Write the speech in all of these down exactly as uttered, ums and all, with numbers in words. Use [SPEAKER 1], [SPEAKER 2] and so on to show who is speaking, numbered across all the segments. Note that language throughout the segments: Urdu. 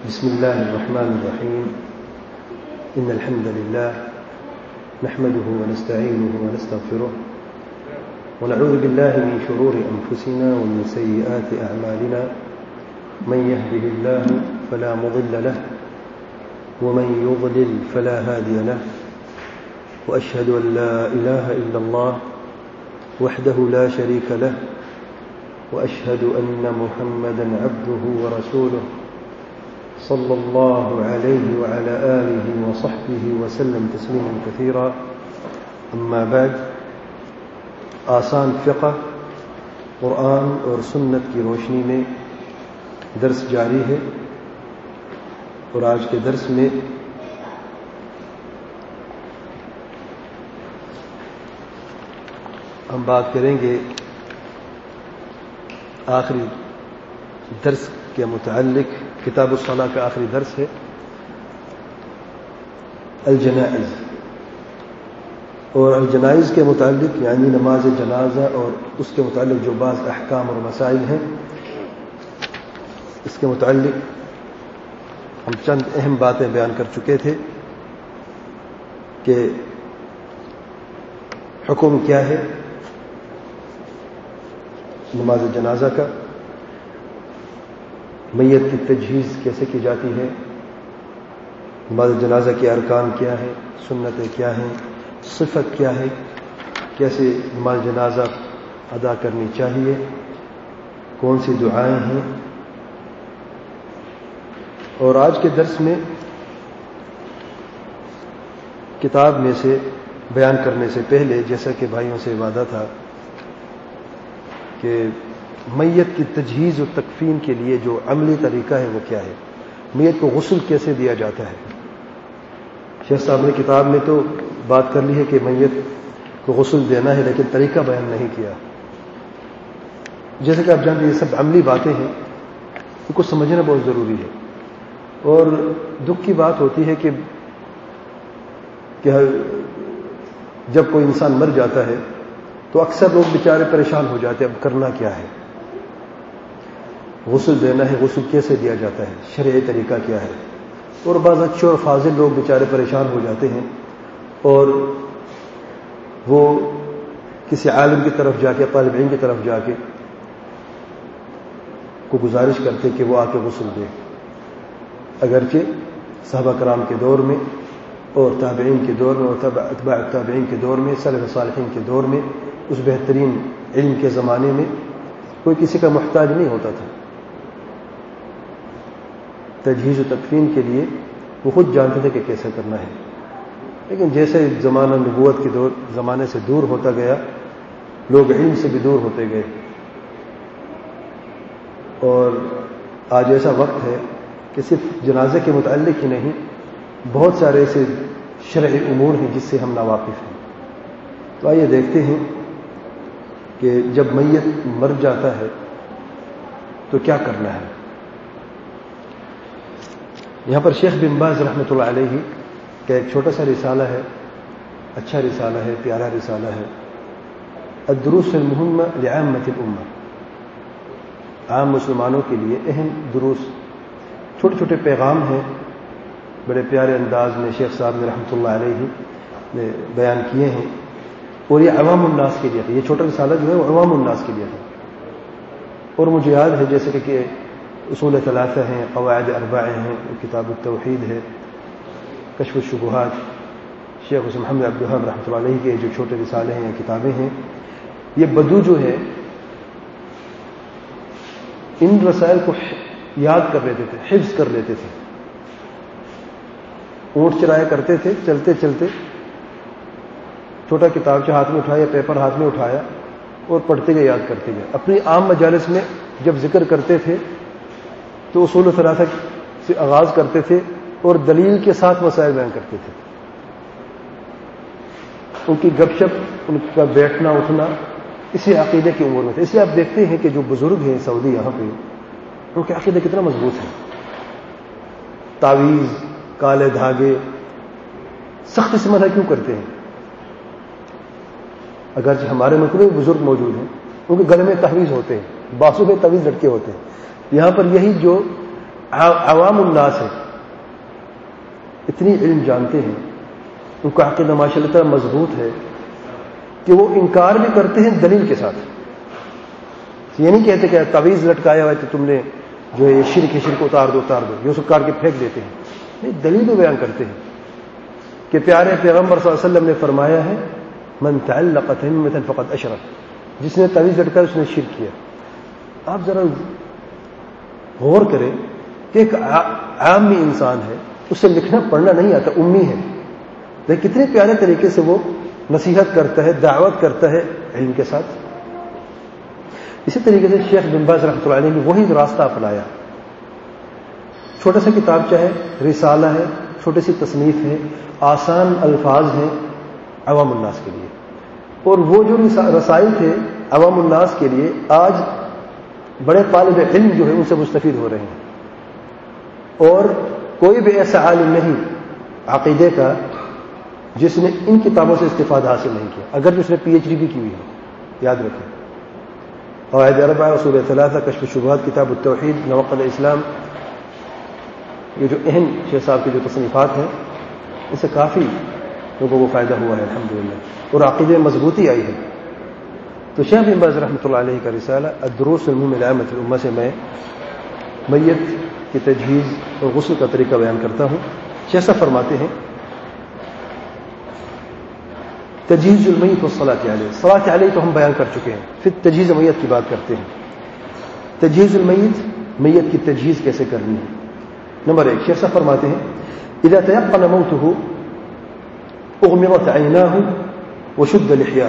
[SPEAKER 1] بسم الله الرحمن الرحيم. إن الحمد لله نحمده ونستعينه ونستغفره ونعوذ بالله من شرور أنفسنا ومن سيئات أعمالنا. من يهده الله فلا مضل له ومن يضلل فلا هادي له. وأشهد أن لا إله إلا الله وحده لا شريك له وأشهد أن محمدا عبده ورسوله صلى الله عليه وعلى آله وصحبه وسلم تسليما كثيرا. أما بعد، آسان فقہ قرآن اور سنت کی روشنی میں درس جاری ہے، اور آج کے درس میں ہم بات کریں گے آخری درس کے متعلق. کتاب الصلاۃ کا آخری درس ہے الجنائز، اور الجنائز کے متعلق یعنی نماز جنازہ اور اس کے متعلق جو بعض احکام اور مسائل ہیں، اس کے متعلق ہم چند اہم باتیں بیان کر چکے تھے کہ حکم کیا ہے نماز جنازہ کا، میت کی تجہیز کیسے کی جاتی ہے، نماز جنازہ کے ارکان کیا ہے، سنتیں کیا ہیں، صفت کیا ہے، کیسے نماز جنازہ ادا کرنی چاہیے، کون سی دعائیں ہیں. اور آج کے درس میں کتاب میں سے بیان کرنے سے پہلے جیسا کہ بھائیوں سے وعدہ تھا کہ میت کی تجہیز و تکفین کے لیے جو عملی طریقہ ہے وہ کیا ہے، میت کو غسل کیسے دیا جاتا ہے. شیخ صاحب نے کتاب میں تو بات کر لی ہے کہ میت کو غسل دینا ہے، لیکن طریقہ بیان نہیں کیا. جیسے کہ آپ جانتے ہیں یہ سب عملی باتیں ہیں، ان کو سمجھنا بہت ضروری ہے. اور دکھ کی بات ہوتی ہے کہ کہ جب کوئی انسان مر جاتا ہے تو اکثر لوگ بیچارے پریشان ہو جاتے ہیں اب کرنا کیا ہے، غسل دینا ہے، غسل کیسے دیا جاتا ہے، شرعی طریقہ کیا ہے. اور بعض اچھے اور فاضل لوگ بیچارے پریشان ہو جاتے ہیں اور وہ کسی عالم کی طرف جا کے، طالب علم کی طرف جا کے کو گزارش کرتے کہ وہ آ کے غسل دے. اگرچہ صحابہ کرام کے دور میں اور تابعین کے دور میں اور اتباع تابعین کے دور میں، سلف صالحین کے دور میں، اس بہترین علم کے زمانے میں کوئی کسی کا محتاج نہیں ہوتا تھا. تجہیز و تکفین کے لیے وہ خود جانتے تھے کہ کیسے کرنا ہے. لیکن جیسے زمانہ نبوت کے دور زمانے سے دور ہوتا گیا، لوگ علم سے بھی دور ہوتے گئے، اور آج ایسا وقت ہے کہ صرف جنازے کے متعلق ہی نہیں، بہت سارے ایسے شرعی امور ہیں جس سے ہم ناواقف ہیں. تو آئیے دیکھتے ہیں کہ جب میت مر جاتا ہے تو کیا کرنا ہے. یہاں پر شیخ بن باز رحمۃ اللہ علیہ کا ایک چھوٹا سا رسالہ ہے، اچھا رسالہ ہے، پیارا رسالہ ہے، الدروس المہمہ لعامۃ الامہ، عام مسلمانوں کے لیے اہم دروس، چھوٹے چھوٹے پیغام ہیں، بڑے پیارے انداز میں شیخ صاحب نے رحمۃ اللہ علیہ نے بیان کیے ہیں. اور یہ عوام الناس کے لیے تھا، یہ چھوٹا رسالہ جو ہے وہ عوام الناس کے لیے تھا. اور مجھے یاد ہے جیسے کہ اصول ثلاثہ ہیں، قواعد اربعہ ہیں، کتاب التوحید ہے، کشف الشبہات، شیخ حسین محمد عبد الوہاب رحمۃ اللہ علیہ کے جو چھوٹے رسالے ہیں، کتابیں ہیں، یہ بدو جو ہے ان رسائل کو یاد کر لیتے تھے، حفظ کر لیتے تھے. اونٹ چرایا کرتے تھے، چلتے چلتے چھوٹا کتابچہ ہاتھ میں اٹھایا، پیپر ہاتھ میں اٹھایا اور پڑھتے گئے، یاد کرتے گئے. اپنی عام مجالس میں جب ذکر کرتے تھے تو اصول ثلاثہ سے آغاز کرتے تھے اور دلیل کے ساتھ مسائل بیان کرتے تھے. ان کی گپ شپ، ان کا بیٹھنا اٹھنا اسی عقیدے کی امور میں تھے. اس لیے آپ دیکھتے ہیں کہ جو بزرگ ہیں سعودی یہاں پہ، ان کے عقیدے کتنا مضبوط ہے. تعویذ، کالے دھاگے سختی سے منع کیوں کرتے ہیں؟ اگرچہ ہمارے ملک میں بزرگ موجود ہیں، ان کے گلے میں تعویذ ہوتے ہیں، بازو میں تعویذ لٹکے ہوتے ہیں. یہاں پر یہی جو عوام الناس ہیں، اتنی علم جانتے ہیں، ان کا عقیدہ ماشاء اللہ تعالی مضبوط ہے کہ وہ انکار بھی کرتے ہیں دلیل کے ساتھ. یہ نہیں کہتے کہ تعویذ لٹکایا ہوا ہے تو تم نے جو ہے یہ شرک ہے، شرک اتار دو اتار دو یہ سب کاٹ کے پھینک دیتے ہیں. نہیں، دلیل بھی بیان کرتے ہیں کہ پیارے پیغمبر صلی اللہ علیہ وسلم نے فرمایا ہے من تعلق تميمة فقد اشرک، جس نے تعویذ لٹکایا اس نے شرک کیا. آپ ذرا غور کریں کہ ایک عامی انسان ہے، اسے لکھنا پڑھنا نہیں آتا، امی ہے، لیکن کتنے پیارے طریقے سے وہ نصیحت کرتا ہے، دعوت کرتا ہے علم کے ساتھ. اسی طریقے سے شیخ بن باز رحمۃ اللہ علیہ نے وہی راستہ اپنایا. چھوٹا سا کتاب چاہے رسالہ ہے، چھوٹی سی تصنیف ہے، آسان الفاظ ہیں عوام الناس کے لیے. اور وہ جو رسائل تھے عوام الناس کے لیے آج بڑے طالب علم جو ہے ان سے مستفید ہو رہے ہیں. اور کوئی بھی ایسا عالم نہیں عقیدے کا جس نے ان کتابوں سے استفادہ حاصل نہیں کیا، اگر جو اس نے پی ایچ ڈی بھی کی ہوئی ہے. یاد رکھیں، قواعد اربعہ، اصول ثلاثہ، کشف الشبہات، کتاب التوحید، نواقض الاسلام، یہ جو اہم شیخ صاحب کی جو تصنیفات ہیں اس سے کافی لوگوں کو فائدہ ہوا ہے الحمدللہ، اور عقیدے مضبوطی آئی ہے. تو شیخ بن باز رحمۃ اللہ علیہ کا رسالہ الدروس المهم لعامة الامہ سے میں میت کی تجہیز اور غسل کا طریقہ بیان کرتا ہوں. شیخ صاحب فرماتے ہیں تجہیز المیت والصلاۃ علیہ. صلاۃ علیہ تو ہم بیان کر چکے ہیں، پھر تجہیز میت کی بات کرتے ہیں. تجہیز المیت، میت کی تجہیز کیسے کرنی ہے. نمبر ایک، شیخ صاحب فرماتے ہیں اذا تيقن موته اغمضت عیناہ وشد لحیاہ.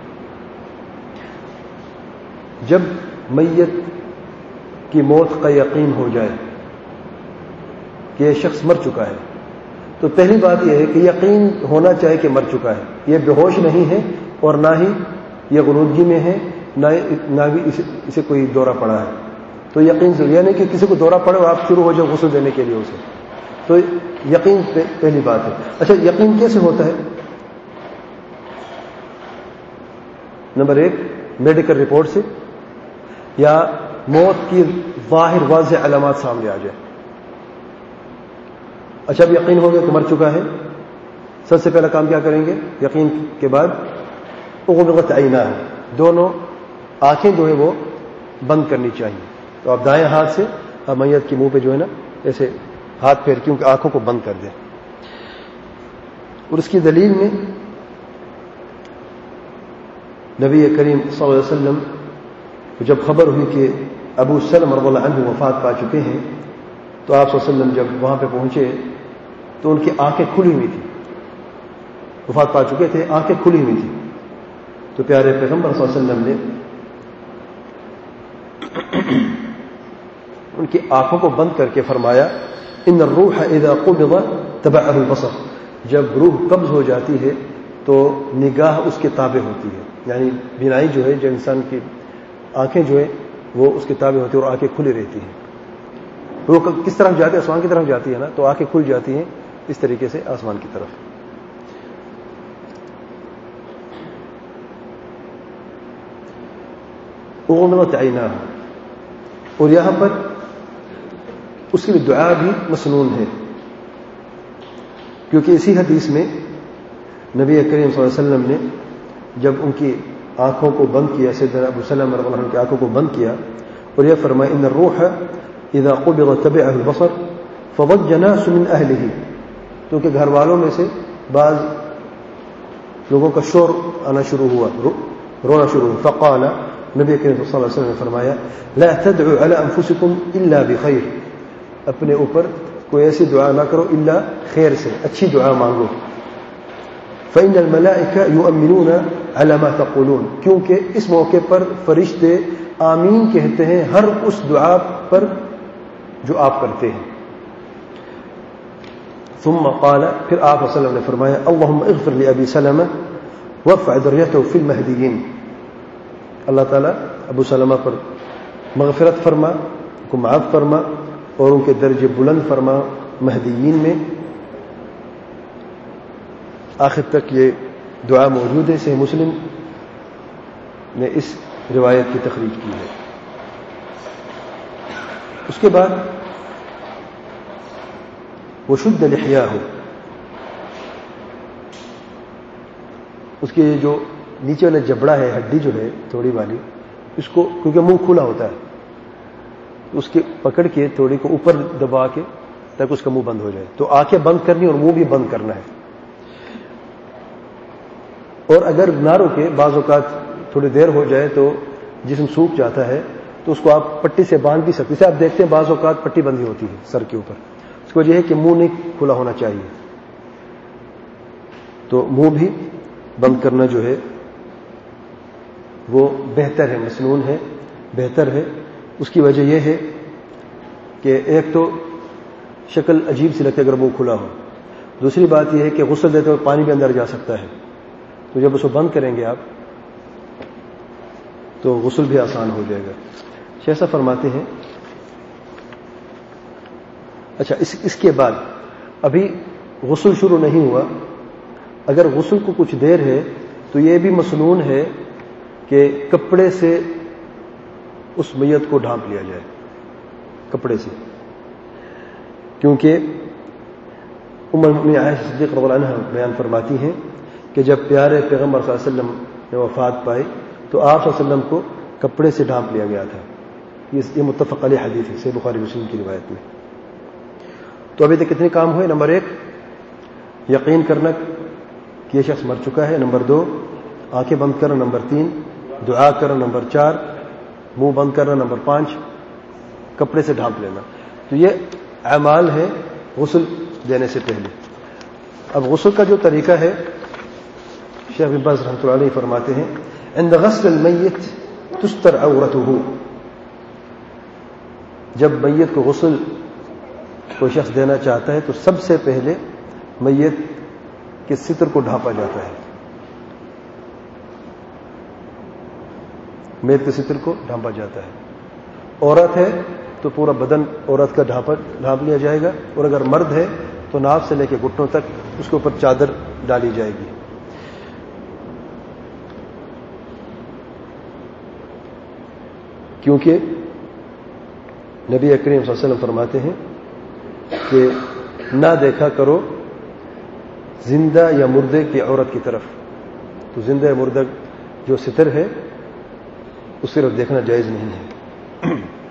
[SPEAKER 1] جب میت کی موت کا یقین ہو جائے کہ یہ شخص مر چکا ہے تو پہلی بات یہ ہے کہ یقین ہونا چاہیے کہ مر چکا ہے، یہ بے ہوش نہیں ہے اور نہ ہی یہ غنودگی میں ہے، نہ نہ بھی اسے, اسے کوئی دورہ پڑا ہے. تو یقین سے یعنی کہ کسی کو دورہ پڑے اور آپ شروع ہو جائے غسل دینے کے لیے اسے، تو یقین پہلی بات ہے. اچھا، یقین کیسے ہوتا ہے؟ نمبر ایک، میڈیکل رپورٹ سے یا موت کی ظاہر واضح علامات سامنے آ جائے. اچھا، اب یقین ہو گیا کہ مر چکا ہے، سب سے پہلا کام کیا کریں گے؟ یقین کے بعد اغمضت عیناہ، دونوں آنکھیں جو ہے وہ بند کرنی چاہیے. تو آپ دائیں ہاتھ سے آپ میت کے منہ پہ جو ہے نا ایسے ہاتھ پھیر کے ان کی آنکھوں کو بند کر دیں. اور اس کی دلیل میں نبی کریم صلی اللہ علیہ وسلم جب خبر ہوئی کہ ابو سلمہ رضی اللہ عنہ وفات پا چکے ہیں تو آپ صلی اللہ علیہ وسلم جب وہاں پہ پہنچے تو ان کی آنکھیں کھلی ہوئی تھیں، وفات پا چکے تھے، آنکھیں کھلی ہوئی تھیں. تو پیارے پیغمبر صلی اللہ علیہ وسلم نے ان کی آنکھوں کو بند کر کے فرمایا ان الروح اذا قبض تبعه البصر. جب روح قبض ہو جاتی ہے تو نگاہ اس کے تابع ہوتی ہے، یعنی بینائی جو ہے، جو انسان کی آنکھیں جو ہے وہ اس کے تابع ہوتی ہے اور آنکھیں کھلی رہتی ہیں. روح کس طرف جاتی ہے؟ آسمان کی طرف جاتی ہے نا، تو آنکھیں کھل جاتی ہیں اس طریقے سے آسمان کی طرف. اغمضت عیناہ، اور یہاں پر اس کی دعا بھی مسنون ہے، کیونکہ اسی حدیث میں نبی کریم صلی اللہ علیہ وسلم نے جب ان کی آنکھوں کو بند کیا، سیدنا ابو سلمہ رضی اللہ عنہ کی آنکھوں کو بند کیا اور یہ فرمایا ان الروح اذا قبض تبعه البصر فضج ناس من اهله. کیونکہ گھر والوں میں سے بعض لوگوں کا شور آنا شروع ہوا، رونا شروع ہوا. فقال، نبی کریم صلی اللہ علیہ وسلم نے فرمایا لا تدعوا على انفسكم الا بخير. اپنے اوپر کوئی ایسی دعا نہ کرو الا خیر سے، اچھی دعا مانگو. فإن الملائكة يؤمنون على ما تقولون. کیونکہ اس موقع پر فرشتے آمین کہتے ہیں ہر اس دعا پر جو آپ کرتے ہیں. ثم قال، پھر آپ صلی اللہ علیہ وسلم نے فرمایا اللهم اغفر لأبي سلمة وارفع ذريته في المهديين. اللہ تعالیٰ ابو سلمہ پر مغفرت فرما، ان کو معاف فرما اور ان کے درجے بلند فرما مہدیین میں. آخر تک یہ دعا موجود ہے، صحیح مسلم نے اس روایت کی تخریج کی ہے. اس کے بعد وشد لحیاہ، اس کے جو نیچے والا جبڑا ہے، ہڈی جو ہے تھوڑی والی، اس کو کیونکہ منہ کھلا ہوتا ہے، اس کے پکڑ کے تھوڑی کو اوپر دبا کے تاکہ اس کا منہ بند ہو جائے. تو آنکھیں بند کرنی اور منہ بھی بند کرنا ہے. اور اگر نہ رکے، بعض اوقات تھوڑی دیر ہو جائے تو جسم سوکھ جاتا ہے، تو اس کو آپ پٹی سے باندھ بھی سکتے. جیسے آپ دیکھتے ہیں بعض اوقات پٹی بندھی ہوتی ہے سر کے اوپر، اس کی وجہ ہے کہ منہ نہیں کھلا ہونا چاہیے. تو منہ بھی بند کرنا جو ہے وہ بہتر ہے، مسنون ہے، بہتر ہے. اس کی وجہ یہ ہے کہ ایک تو شکل عجیب سی لگتی ہے اگر منہ کھلا ہو. دوسری بات یہ ہے کہ غسل دیتے ہوئے پانی بھی اندر جا سکتا ہے، تو جب اس کو بند کریں گے آپ تو غسل بھی آسان ہو جائے گا. شیخ صاحب فرماتے ہیں اچھا اس اس کے بعد ابھی غسل شروع نہیں ہوا، اگر غسل کو کچھ دیر ہے تو یہ بھی مسنون ہے کہ کپڑے سے اس میت کو ڈھانپ لیا جائے، کپڑے سے. کیونکہ ام المؤمنین عائشہ صدیقہ رضی اللہ عنہا بیان فرماتی ہیں کہ جب پیارے پیغمبر صلی اللہ علیہ وسلم نے وفات پائی تو آپ صلی اللہ علیہ وسلم کو کپڑے سے ڈھانپ لیا گیا تھا. یہ متفق علیہ حدیث ہے، صحیح بخاری مسلم کی روایت میں. تو ابھی تک کتنے کام ہوئے؟ نمبر ایک یقین کرنا کہ یہ شخص مر چکا ہے. نمبر دو آنکھیں بند کرنا. نمبر تین دعا کرنا. نمبر چار منہ بند کرنا. نمبر پانچ کپڑے سے ڈھانپ لینا. تو یہ اعمال ہے غسل دینے سے پہلے. اب غسل کا جو طریقہ ہے شیخ بن باز رحمۃ اللہ علیہ فرماتے ہیں عند غسل المیت تستر عورته. جب میت کو غسل کوئی شخص دینا چاہتا ہے تو سب سے پہلے میت کے ستر کو ڈھانپا جاتا ہے. میت کے ستر کو ڈھانپا جاتا ہے. عورت ہے تو پورا بدن عورت کا ڈھانپا ڈھانپ لیا جائے گا، اور اگر مرد ہے تو ناف سے لے کے گھٹنوں تک اس کے اوپر چادر ڈالی جائے گی. کیونکہ نبی کریم صلی اللہ علیہ وسلم فرماتے ہیں کہ نہ دیکھا کرو زندہ یا مردے کی عورت کی طرف. تو زندہ یا مردہ جو ستر ہے اس طرف دیکھنا جائز نہیں ہے.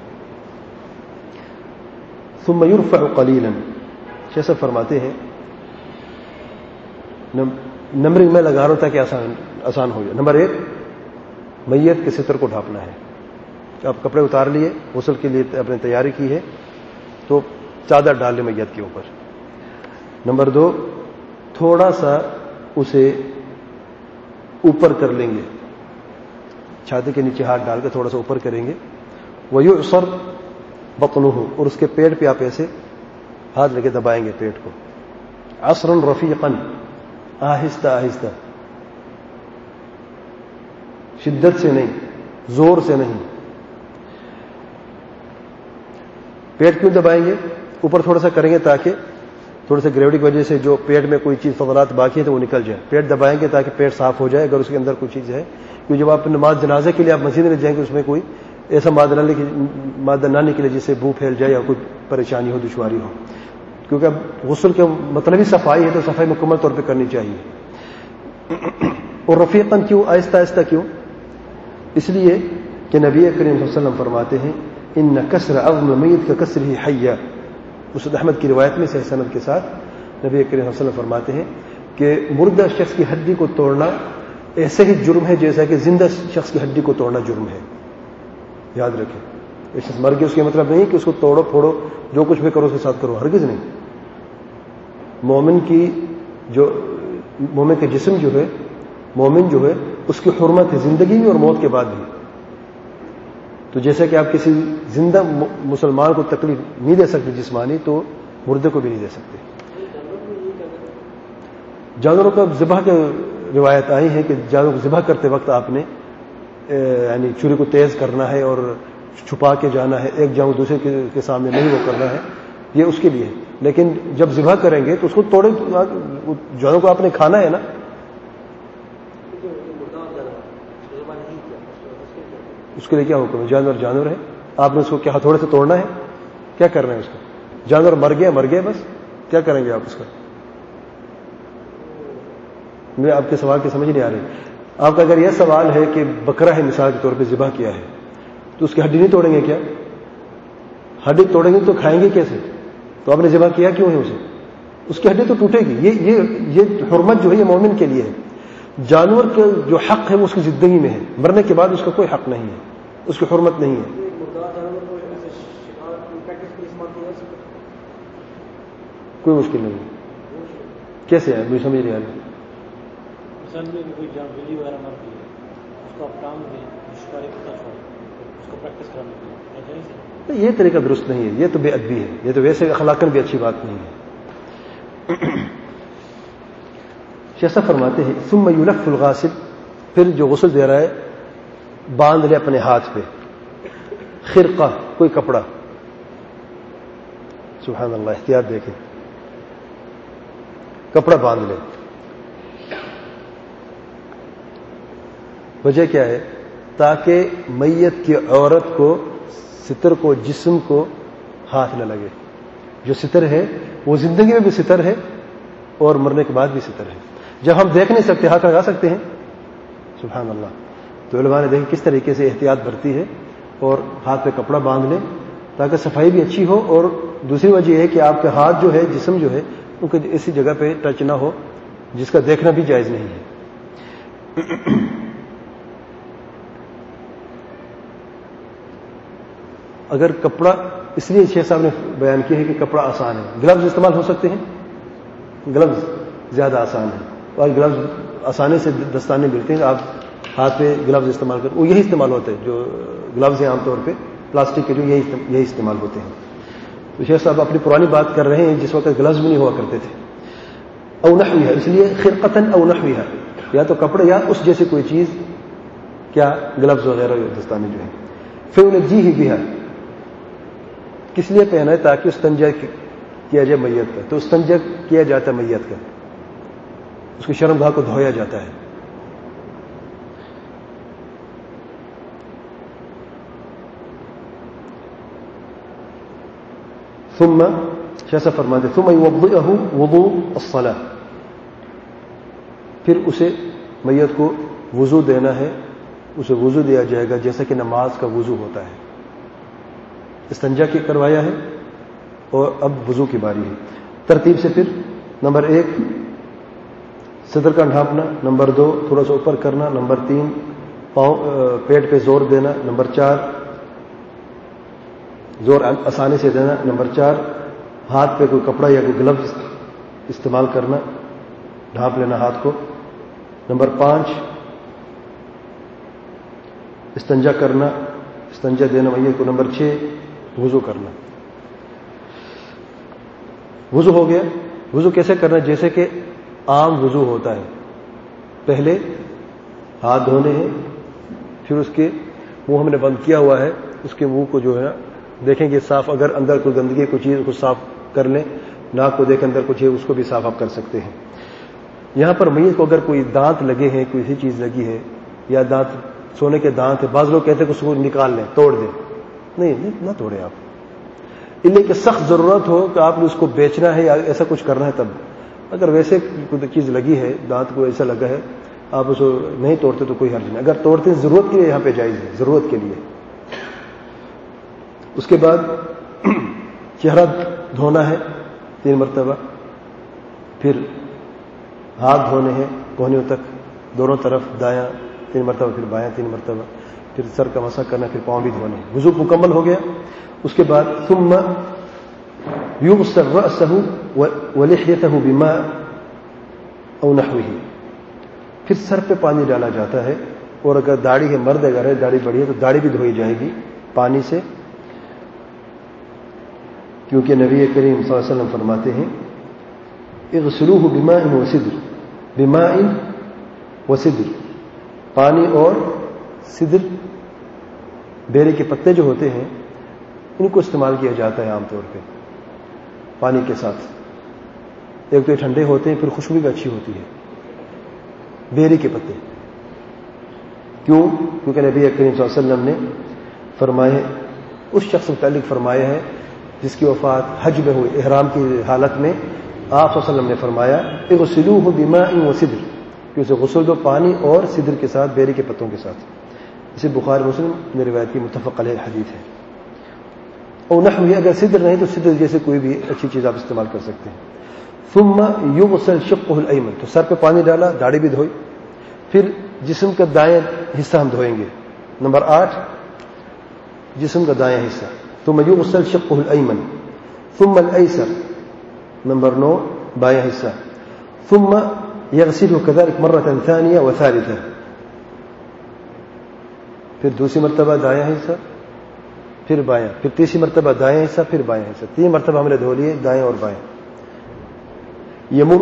[SPEAKER 1] ثم يرفع قليلا. جیسا فرماتے ہیں نمبرنگ میں لگا رہا ہوں تاکہ آسان آسان ہو جائے. نمبر ایک میت کے ستر کو ڈھانپنا ہے. آپ کپڑے اتار لیے، غسل کے لیے آپ نے تیاری کی ہے تو چادر ڈال لیں میت کے اوپر. نمبر دو تھوڑا سا اسے اوپر کر لیں گے، چھاتی کے نیچے ہاتھ ڈال کے تھوڑا سا اوپر کریں گے. وَيُعْصَرْ بَطْنُهُ. اور اس کے پیٹ پہ آپ ایسے ہاتھ لے کے دبائیں گے پیٹ کو. عصراً رفیقاً، آہستہ آہستہ، شدت سے نہیں، زور سے نہیں. پیٹ کیوں دبائیں گے؟ اوپر تھوڑا سا کریں گے تاکہ تھوڑے سے گریوٹی کی وجہ سے جو پیٹ میں کوئی چیز فضلات باقی ہے تو وہ نکل جائے. پیٹ دبائیں گے تاکہ پیٹ صاف ہو جائے اگر اس کے اندر کوئی چیز ہے. کیونکہ جب آپ نماز جنازے کے لیے آپ مسجد میں جائیں گے اس میں کوئی ایسا مادہ نہ مادہ نہ نکلے جس سے بو پھیل جائے یا کوئی پریشانی ہو، دشواری ہو. کیونکہ اب غسل کا مطلب ہی صفائی ہے تو صفائی مکمل طور پہ کرنی چاہیے. اور رفیقاً کیوں، آہستہ آہستہ کیوں؟ اس لیے کہ نبی کریم صلی اللہ علیہ وسلم فرماتے ہیں ان کسر عظم المیت کا کسر ہی حیہ. مسند احمد کی روایت میں صحیح سند کے ساتھ نبی کریم صلی اللہ علیہ وسلم فرماتے ہیں کہ مردہ شخص کی ہڈی کو توڑنا ایسے ہی جرم ہے جیسا کہ زندہ شخص کی ہڈی کو توڑنا جرم ہے. یاد رکھیں، ایک شخص مر گیا اس کا مطلب نہیں کہ اس کو توڑو پھوڑو، جو کچھ بھی کرو اس کے ساتھ کرو، ہرگز نہیں. مومن کی جو مومن کا جسم جو ہے، مومن جو ہے اس کی حرمت ہے زندگی میں اور موت کے بعد بھی. تو جیسا کہ آپ کسی زندہ مسلمان کو تکلیف نہیں دے سکتے جسمانی، تو مردے کو بھی نہیں دے سکتے. جانوروں کا ذبح کے روایت آئی ہے کہ جانوروں کو ذبح کرتے وقت آپ نے یعنی چھری کو تیز کرنا ہے اور چھپا کے جانا ہے، ایک جانور دوسرے کے سامنے نہیں وہ کرنا ہے، یہ اس کے لیے. لیکن جب ذبح کریں گے تو اس کو توڑے، جانور کو آپ نے کھانا ہے نا. اس کے لیے کیا حکم ہے؟ جانور جانور ہے، آپ نے اس کو کیا ہتھوڑے سے توڑنا ہے؟ کیا کرنا ہے اس کو؟ جانور مر گیا مر گیا بس. کیا کریں گے آپ اس کا؟ میں آپ کے سوال کی سمجھ نہیں آ رہی. آپ کا اگر یہ سوال ہے کہ بکرا ہے مثال کے طور پہ ذبح کیا ہے تو اس کی ہڈی نہیں توڑیں گے کیا؟ ہڈی توڑیں گے تو کھائیں گے کیسے؟ تو آپ نے ذبح کیا کیوں ہے اسے؟ اس کی ہڈی تو ٹوٹے گی. یہ یہ یہ حرمت جو ہے یہ مومن کے لیے ہے. جانور کا جو حق ہے وہ اس کی زندگی میں ہے, مرنے کے بعد اس کا کوئی حق نہیں ہے, اس کی حرمت نہیں ہے. کوئی مشکل نہیں ہے. کیسے ہے مجھے سمجھ نہیں آ رہی. یہ طریقہ درست نہیں ہے, یہ تو بے ادبی ہے, یہ تو ویسے اخلاقاً بھی اچھی بات نہیں ہے. شیخ صاحب فرماتے ہیں ثم یلف الغاسل, پھر جو غسل دے رہا ہے باندھ لے اپنے ہاتھ پہ خرقہ, کوئی کپڑا. سبحان اللہ, احتیاط دیکھیں, کپڑا باندھ لے. وجہ کیا ہے؟ تاکہ میت کی عورت کو, ستر کو, جسم کو ہاتھ نہ لگے. جو ستر ہے وہ زندگی میں بھی ستر ہے اور مرنے کے بعد بھی ستر ہے. جب ہم دیکھ نہیں سکتے ہاتھ لگا سکتے ہیں. سبحان اللہ. تو علماء نے دیکھیں کس طریقے سے احتیاط برتی ہے, اور ہاتھ پہ کپڑا باندھ لیں تاکہ صفائی بھی اچھی ہو, اور دوسری وجہ یہ ہے کہ آپ کے ہاتھ جو ہے, جسم جو ہے, ان کو ایسی جگہ پہ ٹچ نہ ہو جس کا دیکھنا بھی جائز نہیں ہے. اگر کپڑا, اس لیے شیخ صاحب نے بیان کیا ہے کہ کپڑا آسان ہے. گلوز استعمال ہو سکتے ہیں, گلوز زیادہ آسان ہے, اور گلوز آسانی سے دستانے ملتے ہیں, آپ ہاتھ پہ گلوز استعمال کریں, وہ یہی استعمال ہوتے ہیں جو گلوز ہیں عام طور پہ پلاسٹک کے, جو یہی یہی استعمال ہوتے ہیں. تو شیخ صاحب اپنی پرانی بات کر رہے ہیں جس وقت گلوز بھی نہیں ہوا کرتے تھے. او نحویہ, اس لیے خرقتن او نحویہ, یا تو کپڑے یا اس جیسی کوئی چیز, کیا گلوز وغیرہ دستانے جو ہیں. فینجیہ بہا, کس لیے پہنا ہے؟ تاکہ استنجا کیا جائے میت کا. تو استنجا کیا جاتا ہے میت کا, اس کی شرمگاہ کو دھویا جاتا ہے. ثم شیسا فرماتے ثم یوضئہ وضوء الصلاۃ, پھر اسے میت کو وضو دینا ہے, اسے وضو دیا جائے گا جیسا کہ نماز کا وضو ہوتا ہے. استنجا کی کروایا ہے اور اب وضو کی باری ہے. ترتیب سے پھر نمبر ایک صدر کا ڈھانپنا, نمبر دو تھوڑا سا اوپر کرنا, نمبر تین پاؤں پیٹ پہ زور دینا, نمبر چار زور آسانی سے دینا, نمبر چار ہاتھ پہ کوئی کپڑا یا کوئی گلوز استعمال کرنا, ڈھانپ لینا ہاتھ کو, نمبر پانچ استنجا کرنا, استنجا دینا میت کو, نمبر چھ وضو کرنا. وضو ہو گیا. وضو کیسے کرنا؟ جیسے کہ عام وضو ہوتا ہے, پہلے ہاتھ دھونے ہیں, پھر اس کے منہ ہم نے بند کیا ہوا ہے, اس کے منہ کو جو ہے دیکھیں گے صاف, اگر اندر کوئی گندگی کوئی چیز کو صاف کر لیں, ناک کو دیکھ اندر کچھ ہے اس کو بھی صاف آپ کر سکتے ہیں. یہاں پر میت کو اگر کوئی دانت لگے ہیں, کوئی ایسی چیز لگی ہے, یا دانت سونے کے دانت ہے, بعض لوگ کہتے ہیں کہ اس کو نکال لیں, توڑ دیں. نہیں, نہ توڑیں آپ, اس لیے کہ سخت ضرورت ہو کہ آپ نے اس کو بیچنا ہے یا ایسا کچھ کرنا ہے تب. اگر ویسے کوئی چیز لگی ہے, دانت کو ایسا لگا ہے, آپ اس کو نہیں توڑتے تو کوئی حرج نہیں. اگر توڑتے ہیں ضرورت کے لیے یہاں پہ جائز ہے, ضرورت کے لیے. اس کے بعد چہرہ دھونا ہے تین مرتبہ, پھر ہاتھ دھونے ہیں کوہنیوں تک دونوں طرف, دایاں تین مرتبہ, پھر بایاں تین مرتبہ, پھر سر کا مسح کرنا, پھر پاؤں بھی دھونے. وضو مکمل ہو گیا. اس کے بعد ثم یغسل رأسہ ولحیتہ بماء او نحوہ, پھر سر پہ پانی ڈالا جاتا ہے, اور اگر داڑھی ہے, مرد اگر ہے داڑھی بڑی ہے تو داڑھی بھی دھوئی جائے گی پانی سے, کیونکہ نبی کریم صلی اللہ علیہ وسلم فرماتے ہیں اغسلوہ بماء وسدر, بماء وسدر, پانی اور سدر بیرے کے پتے جو ہوتے ہیں ان کو استعمال کیا جاتا ہے عام طور پہ پانی کے ساتھ. ایک تو یہ ٹھنڈے ہوتے ہیں, پھر خوشبو بھی اچھی ہوتی ہے بیری کے پتے. کیوں؟ کیونکہ نبی کریم صلی اللہ علیہ وسلم نے فرمائے, اس شخص متعلق فرمایا ہے جس کی وفات حج میں ہوئی, احرام کی حالت میں آپ صلی اللہ علیہ وسلم نے فرمایا اغسلوہ بماء وسدر کہ اسے غسل دو پانی اور سدر کے ساتھ، بیری کے پتوں کے ساتھ. اسے بخاری مسلم نے روایت کی متفق علیہ حدیث ہے. اور نحوی اگر سدر نہیں تو سدر جیسے کوئی بھی اچھی چیز آپ استعمال کر سکتے ہیں. ثم یغسل شقہ الایمن تو سر پہ پانی ڈالا، داڑھی بھی دھوئی. پھر جسم کا دائیں حصہ ہم دھوئیں گے. نمبر آٹھ جسم کا دائیں حصہ. ثم یغسل شقہ الایمن ثم الایسر. نمبر نو بایاں حصہ. ثم یغسلہ کذلک مرۃ ثانیہ وثالثہ پھر دوسری مرتبہ دایاں حصہ پھر بایاں، پھر تیسری مرتبہ دایاں حصہ پھر بایاں حصہ. تین مرتبہ ہم نے دھو لیے دائیں اور بائیں. یمر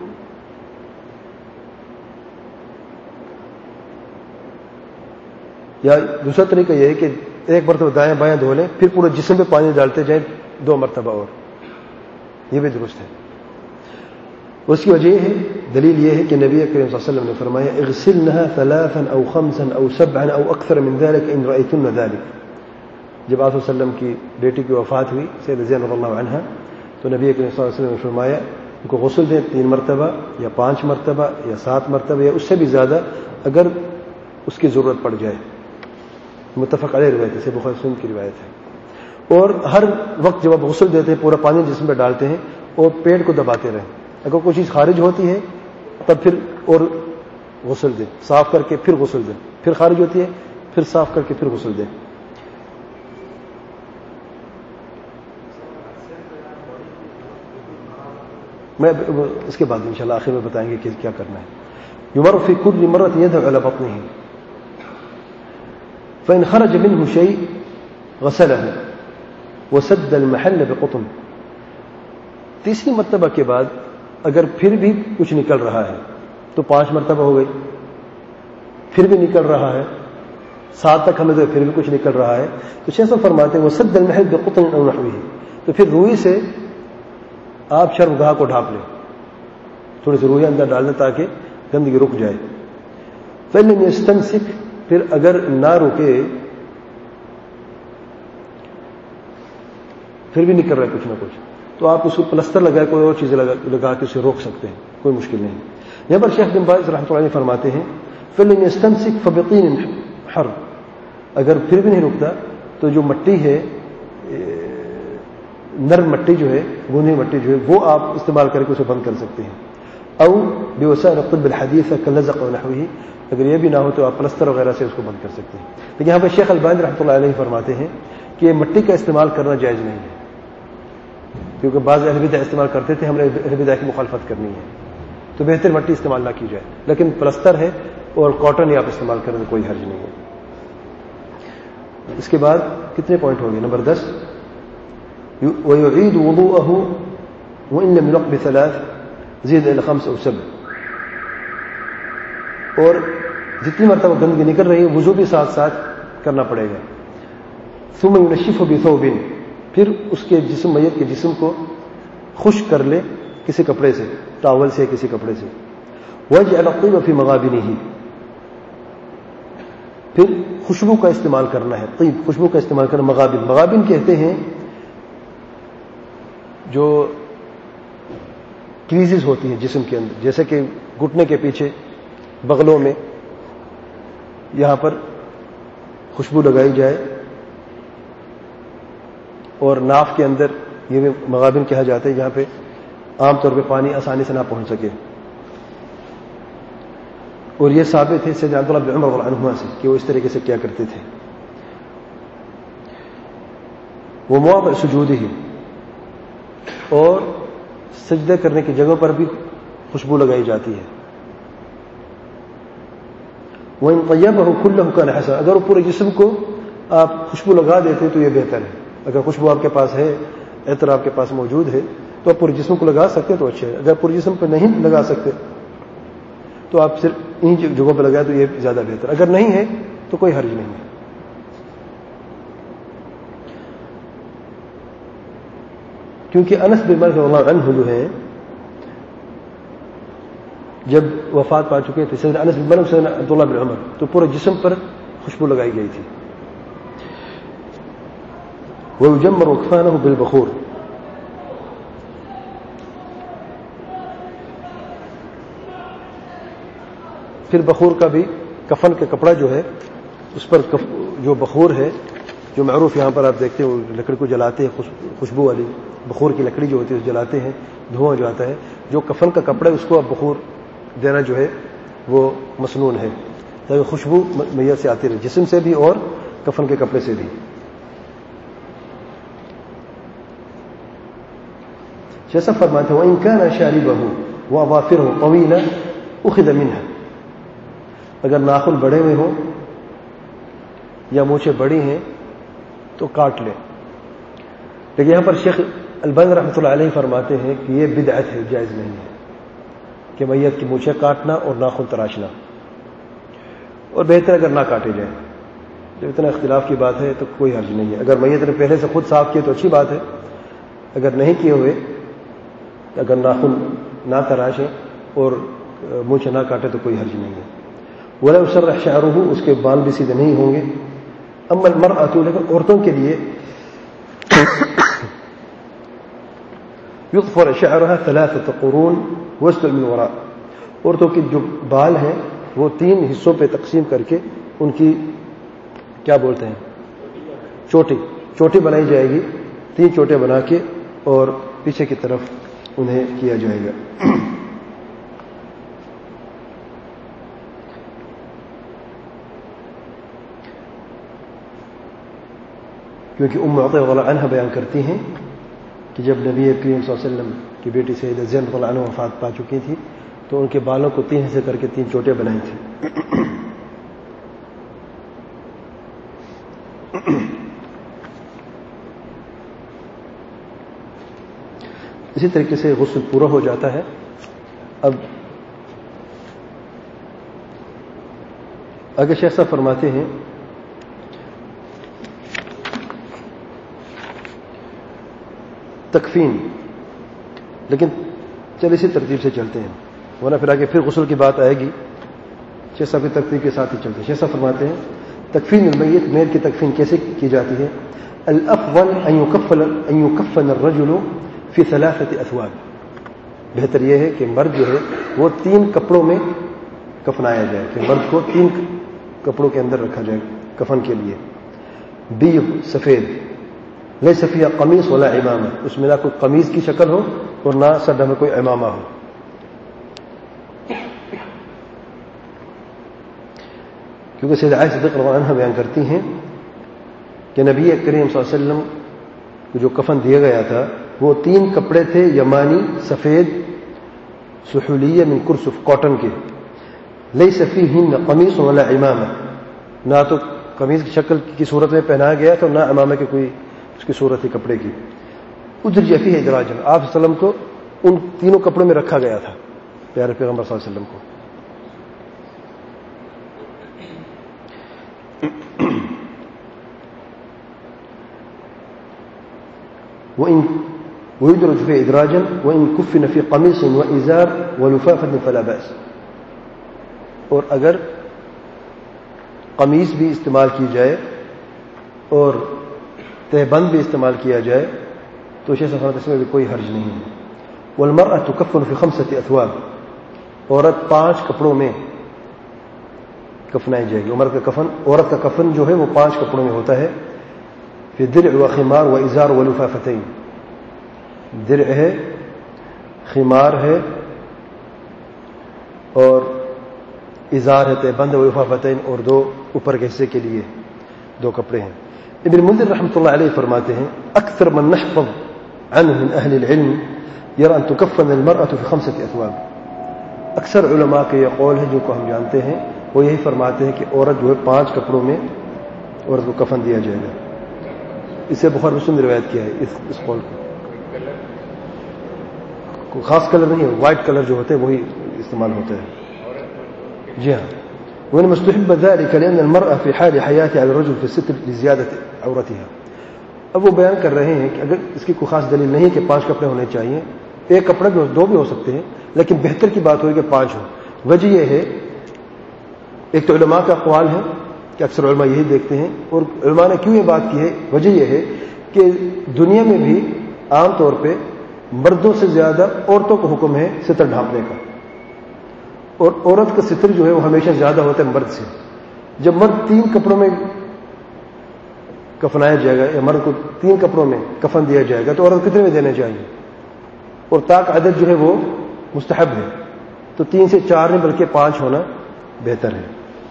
[SPEAKER 1] یا دوسرا طریقہ یہ ہے کہ ایک مرتبہ دائیں بائیں دھو لیں پھر پورے جسم پہ پانی ڈالتے جائیں دو مرتبہ اور، یہ بھی درست ہے. اس کی وجہ ہے، دلیل یہ ہے کہ نبی کریم صلی اللہ علیہ وسلم نے فرمایا اغسلنها ثلاثا او خمسا او سبعا او اکثر من ذلك ان رأيتن ذلك. جب آپ صلی اللہ علیہ وسلم کی بیٹی کی وفات ہوئی سیدہ زینب رضی اللہ عنہا تو نبی کریم صلی اللہ علیہ وسلم نے فرمایا ان کو غسل دیں تین مرتبہ یا پانچ مرتبہ یا سات مرتبہ یا اس سے بھی زیادہ اگر اس کی ضرورت پڑ جائے. متفق علیہ روایت ہے، بخاری مسلم کی روایت ہے. اور ہر وقت جب آپ غسل دیتے ہیں پورا پانی جسم پہ ڈالتے ہیں اور پیٹ کو دباتے رہیں. اگر کوئی چیز خارج ہوتی ہے تب پھر اور غسل دیں، صاف کر کے پھر غسل دیں. پھر خارج ہوتی ہے پھر صاف کر کے پھر غسل دیں. میں اس کے بعد انشاءاللہ آخر میں بتائیں گے کہ کیا کرنا ہے. یمر فی کل مرۃ یدعو علی بطنہ فإن خرج منه شيء غسله وسد المحل بقطن. تیسری مرتبہ کے بعد اگر پھر بھی کچھ نکل رہا ہے تو پانچ مرتبہ ہو گئی، پھر بھی نکل رہا ہے سات تک ہمیں تو پھر بھی کچھ نکل رہا ہے تو شیخ صاحب فرماتے ہیں وسد المحل بقطن او نحوه تو پھر روئی سے آپ شرمگاہ کو ڈھانپ لیں، تھوڑی سی روئی اندر ڈال دیں تاکہ گندگی رک جائے. فإن يستمسك پھر اگر نہ رکے پھر بھی نکل رہا ہے کچھ نہ کچھ تو آپ اس کو پلستر لگائے کوئی اور چیزیں لگا, لگا کے اسے روک سکتے ہیں، کوئی مشکل نہیں. یہاں پر شیخ بن باز رحمۃ اللہ علیہ فرماتے ہیں فَلَنْ يَسْتَمْسِكْ فَبِطِينٍ حَرٍ اگر پھر بھی نہیں رکتا تو جو مٹی ہے نرم مٹی جو ہے گوندھی مٹی جو ہے وہ آپ استعمال کر کے اسے بند کر سکتے ہیں. او بوسائل الطب الحدیثہ کاللزق ونحوہ اگر یہ بھی نہ ہو تو آپ پلستر وغیرہ سے اس کو بند کر سکتے ہیں. لیکن یہاں پہ شیخ البانی رحمۃ اللہ علیہ فرماتے ہیں کہ مٹی کا استعمال کرنا جائز نہیں ہے کیونکہ بعض اہل بدع استعمال کرتے تھے، ہم نے اہل بدع کی مخالفت کرنی ہے تو بہتر مٹی استعمال نہ کی جائے. لیکن پلستر ہے اور کاٹن ہی آپ استعمال کریں تو کوئی حرج نہیں ہے. اس کے بعد کتنے پوائنٹ ہو گئے؟ نمبر دس وَيُعِيدُ وُضُوءَهُ وَإِن لَمْ يُقْ بِثَلَاثٍ زِيدَ إِلَى خَمْسٍ أَوْ سَبْعٍ اور جتنی مرتبہ گندگی نکل رہی ہے وضو بھی ساتھ ساتھ کرنا پڑے گا. ثُمَّ يُنَشِّفُ بِثَوْبٍ پھر اس کے جسم میت کے جسم کو خشک کر لے کسی کپڑے سے، ٹاول سے کسی کپڑے سے. وَيَجْعَلَ الطِّيبَ فِي مَغَابِنِهِ پھر خوشبو کا استعمال کرنا ہے. طیب خوشبو کا استعمال کرنا. مغابن مغابن کہتے ہیں جو کریزز ہوتی ہیں جسم کے اندر، جیسے کہ گھٹنے کے پیچھے بغلوں میں یہاں پر خوشبو لگائی جائے اور ناف کے اندر یہ بھی مغابن کہا جاتا ہے جہاں پہ عام طور پہ پانی آسانی سے نہ پہنچ سکے. اور یہ ثابت ہے سیدنا عبداللہ بن عمر رضی اللہ عنہما سے کہ وہ اس طریقے سے کیا کرتے تھے. وہ مواضع سجود ہی اور سجدے کرنے کی جگہوں پر بھی خوشبو لگائی جاتی ہے. وَإِن طَيَّبَهُ كُلَّهُ كَانَ حَسَنًا اگر وہ پورے جسم کو آپ خوشبو لگا دیتے تو یہ بہتر ہے. اگر خوشبو آپ کے پاس ہے، عطر آپ کے پاس موجود ہے تو آپ پورے جسم کو لگا سکتے تو اچھا ہے. اگر پورے جسم پہ نہیں لگا سکتے تو آپ صرف ان جگہوں پہ لگائے تو یہ زیادہ بہتر. اگر نہیں ہے تو کوئی حرج نہیں ہے. کیونکہ انس بن مالک رضی اللہ عنہ جو ہے جب وفات پا چکے تھے سیدنا انس بن مالک سیدنا عبداللہ بن عمر تو پورے جسم پر خوشبو لگائی گئی تھی. وَيُجَمَّرُ أَكْفَانَهُ بِالْبَخُورِ پھر بخور کا بھی کفن کا کپڑا جو ہے اس پر جو بخور ہے جو معروف یہاں پر آپ دیکھتے ہیں وہ لکڑی کو جلاتے ہیں خوشبو والی بخور کی لکڑی جو ہوتی ہے اس جلاتے ہیں دھواں جو آتا ہے جو کفن کا کپڑا ہے اس کو اب بخور دینا جو ہے وہ مسنون ہے تاکہ خوشبو میت سے آتی رہے جسم سے بھی اور کفن کے کپڑے سے بھی. جیسا فرماتے ہیں وَإِن كَانَ شَارِبَهُ وَأَظَافِرُهُ طَوِيلًا أُخِذَ مِنْهَا اگر ناخن بڑے ہوئے ہوں یا مونچھیں بڑی ہیں تو کاٹ لیں. لیکن یہاں پر شیخ البانی رحمۃ اللہ علیہ فرماتے ہیں کہ یہ بدعت ہے جائز نہیں ہے کہ میت کی مونچھیں کاٹنا اور ناخن تراشنا اور بہتر اگر نہ کاٹے جائیں. جب اتنا اختلاف کی بات ہے تو کوئی حرج نہیں ہے. اگر میت نے پہلے سے خود صاف کیے تو اچھی بات ہے اگر نہیں کیے ہوئے اگر ناخن نہ تراشیں اور مونچھیں نہ کاٹے تو کوئی حرج نہیں ہے. ولا يسرح شعره اس کے بال بھی سیدھے نہیں ہوں گے. اما المرأة لیکن عورتوں کے لیے يظفر شعرها ثلاثة قرون وسط من وراء عورتوں کے جو بال ہیں وہ تین حصوں پہ تقسیم کر کے ان کی کیا بولتے ہیں چوٹی چوٹی بنائی جائے گی. تین چوٹیں بنا کے اور پیچھے کی طرف انہیں کیا جائے گا. کیونکہ ام عطیہ رضی اللہ عنہا بیان کرتی ہیں کہ جب نبی کریم صلی اللہ علیہ وسلم کی بیٹی سیدہ زینب رضی اللہ عنہا وفات پا چکی تھی تو ان کے بالوں کو تین حصے کر کے تین چوٹیں بنائی تھیں. اسی طریقے سے غسل پورا ہو جاتا ہے. اب اگر شیخ صاحب فرماتے ہیں تکفین لیکن چل اسی ترتیب سے چلتے ہیں ورنہ پھر آگے پھر غسل کی بات آئے گی. شیخ صاحب کی ترتیب کے ساتھ ہی چلتے ہیں. شیخ صاحب فرماتے ہیں تکفین المیت میت کی تکفین کیسے کی جاتی ہے. الافضل ان يكفن ان يكفن الرجل فی ثلاثۃ اثواب بہتر یہ ہے کہ مرد جو ہے وہ تین کپڑوں میں کفنایا جائے کہ مرد کو تین کپڑوں کے اندر رکھا جائے کفن کے لیے. بیض سفید لیس فیہا قمیص ولا امامہ اس میں نہ کوئی قمیص کی شکل ہو اور نہ سر میں کوئی امامہ ہو. کیونکہ سیدہ عائشہ صدیقہ رضی اللہ عنہا بیان کرتی ہیں کہ نبی کریم صلی اللہ علیہ وسلم کو جو کفن دیا گیا تھا وہ تین کپڑے تھے یمانی سفید سحولیہ من کرسف کاٹن کے. لیس فیہن قمیص ولا امامہ نہ تو قمیص کی شکل کی صورت میں پہنایا گیا تھا نہ امامہ کی کوئی اس کی صورت تھی کپڑے کی. ادرج فیہ ادراجا آپ صلی اللہ علیہ وسلم کو ان تینوں کپڑوں میں رکھا گیا تھا پیارے پیغمبر صلی اللہ علیہ وسلم کو. ويدرج فيه إدراجا وإن كفن في قميص وإزار ولفافة فلا بأس. اور اگر قمیص بھی استعمال کی جائے اور تہبند بھی استعمال کیا جائے تو شیخ صاحب اس میں بھی کوئی حرج نہیں ہے. والمرأة تكفن في خمسة أثواب عورت پانچ کپڑوں میں کفنائی جائے گی. عمر کا کفن عورت کا کفن جو ہے وہ پانچ کپڑوں میں ہوتا ہے. فی درع و خمار و ازار و لفافتین درع ہے خمار ہے اور ازار ہے تہبند و لفافتین اور دو اوپر کے حصے کے لیے دو کپڑے ہیں. ابن منذر رحمۃ اللہ علیہ فرماتے ہیں اکثر من نحفظ عنه من اہل العلم يرى ان تكفن المرأة في خمسة اثواب. اکثر علماء کے یہ قول ہے جن کو ہم جانتے ہیں وہ یہی فرماتے ہیں کہ عورت جو ہے پانچ کپڑوں میں عورت کو کفن دیا جائے گا. اسے بخاری مسلم نے روایت کیا ہے اس اس قول کو. کوئی خاص کلر نہیں ہے وائٹ کلر جو ہوتے ہیں وہی استعمال ہوتا ہے. جی ہاں وإن مستحب ذلك لأن المرأة في حال حياتها على الرجل في الستر لزيادة عورتها. اب وہ بیان کر رہے ہیں کہ اگر اس کی کوئی خاص دلیل نہیں کہ پانچ کپڑے ہونے چاہیے ایک کپڑا بھی دو بھی ہو سکتے ہیں لیکن بہتر کی بات ہوئی کہ پانچ ہو. وجہ یہ ہے ایک تو علماء کا اقوال ہے کہ اکثر علماء یہی دیکھتے ہیں اور علماء نے کیوں یہ بات کی ہے وجہ یہ ہے کہ دنیا میں بھی عام طور پہ مردوں سے زیادہ عورتوں کو حکم ہے ستر ڈھانپنے کا اور عورت کا ستر جو ہے وہ ہمیشہ زیادہ ہوتا ہے مرد سے. جب مرد تین کپڑوں میں کفنایا جائے گا یا مرد کو تین کپڑوں میں کفن دیا جائے گا تو عورت کتنے میں دینے چاہیے؟ اور طاق عدد جو ہے وہ مستحب ہے, تو تین سے چار نہیں بلکہ پانچ ہونا بہتر ہے.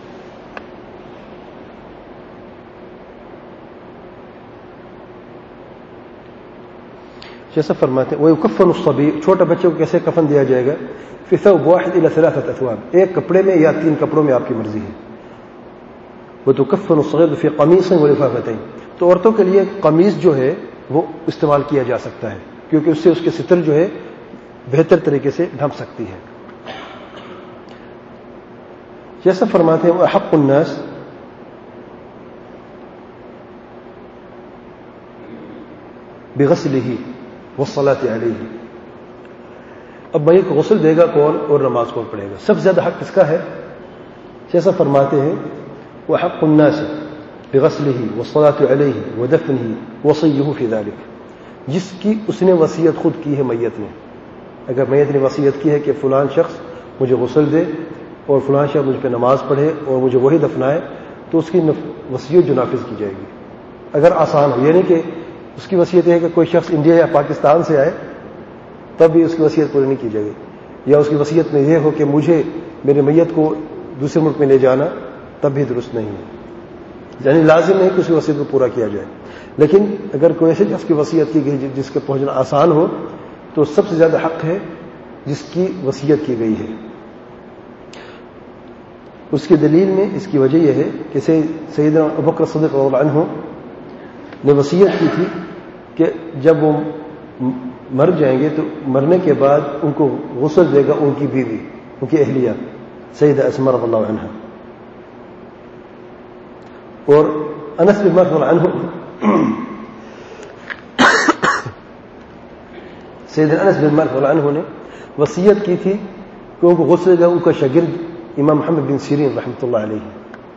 [SPEAKER 1] جیسا فرماتے ہیں وہ کفن الصبی, چھوٹا بچے کو کیسے کفن دیا جائے گا؟ فی ثوب واحد الى ثلاثه اثواب, ایک کپڑے میں یا تین کپڑوں میں, آپ کی مرضی ہے. وتكفن الصغير في قميص ولفافتين, تو عورتوں کے لیے قمیص جو ہے وہ استعمال کیا جا سکتا ہے کیونکہ اس سے اس کے ستر جو ہے بہتر طریقے سے ڈھک سکتی ہے. جیسا فرماتے ہیں احق الناس بغسله والصلاة علیہ. اب میت کو غسل دے گا کون اور نماز کون پڑھے گا؟ سب سے زیادہ حق کس کا ہے؟ جیسا فرماتے ہیں وحق الناس بغسله والصلاة علیہ ودفنه وصیہ فی ذلک, جس کی اس نے وصیت خود کی ہے میت نے. اگر میت نے وصیت کی ہے کہ فلان شخص مجھے غسل دے اور فلان شخص مجھ پہ نماز پڑھے اور مجھے وہی دفنائے, تو اس کی وصیت جو نافذ کی جائے گی. اگر آسان ہو, یعنی کہ اس کی وصیت ہے کہ کوئی شخص انڈیا یا پاکستان سے آئے تب بھی اس کی وصیت پوری نہیں کی جائے گی, یا اس کی وصیت میں یہ ہو کہ مجھے میرے میت کو دوسرے ملک میں لے جانا, تب بھی درست نہیں ہے. یعنی لازم نہیں کہ اس کی وصیت کو پورا کیا جائے. لیکن اگر کوئی ایسے شخص کی وصیت کی گئی جس کے پہنچنا آسان ہو تو سب سے زیادہ حق ہے جس کی وصیت کی گئی ہے. اس کی دلیل میں اس کی وجہ یہ ہے کہ سیدنا ابوبکر صدیق رضی اللہ عنہ نے وصیت کی تھی کہ جب وہ مر جائیں گے تو مرنے کے بعد ان کو غسل دے گا ان کی بیوی, ان کی اہلیہ سیدہ اسماء رضی اللہ عنہا. اور انس بن مالک رضی اللہ عنہ سیدنا انس بن مالک رضی اللہ عنہ نے وصیت کی تھی کہ ان کو غسل دے گا ان کا شاگرد امام محمد بن سیرین رحمۃ اللہ علیہ.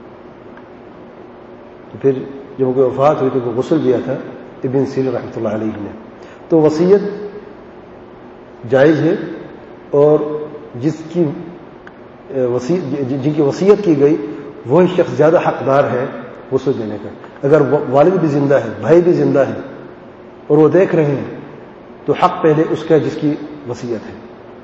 [SPEAKER 1] پھر جب ان کی وفات ہوئی تو ان کو غسل دیا تھا ابن سیرین رحمۃ اللہ علیہ نے. تو وصیت جائز ہے, اور جس کی وصیت جن کی وصیت کی گئی وہی شخص زیادہ حقدار ہے غسل دینے کا. اگر والد بھی زندہ ہے, بھائی بھی زندہ ہے اور وہ دیکھ رہے ہیں تو حق پہلے اس کا جس کی وصیت ہے.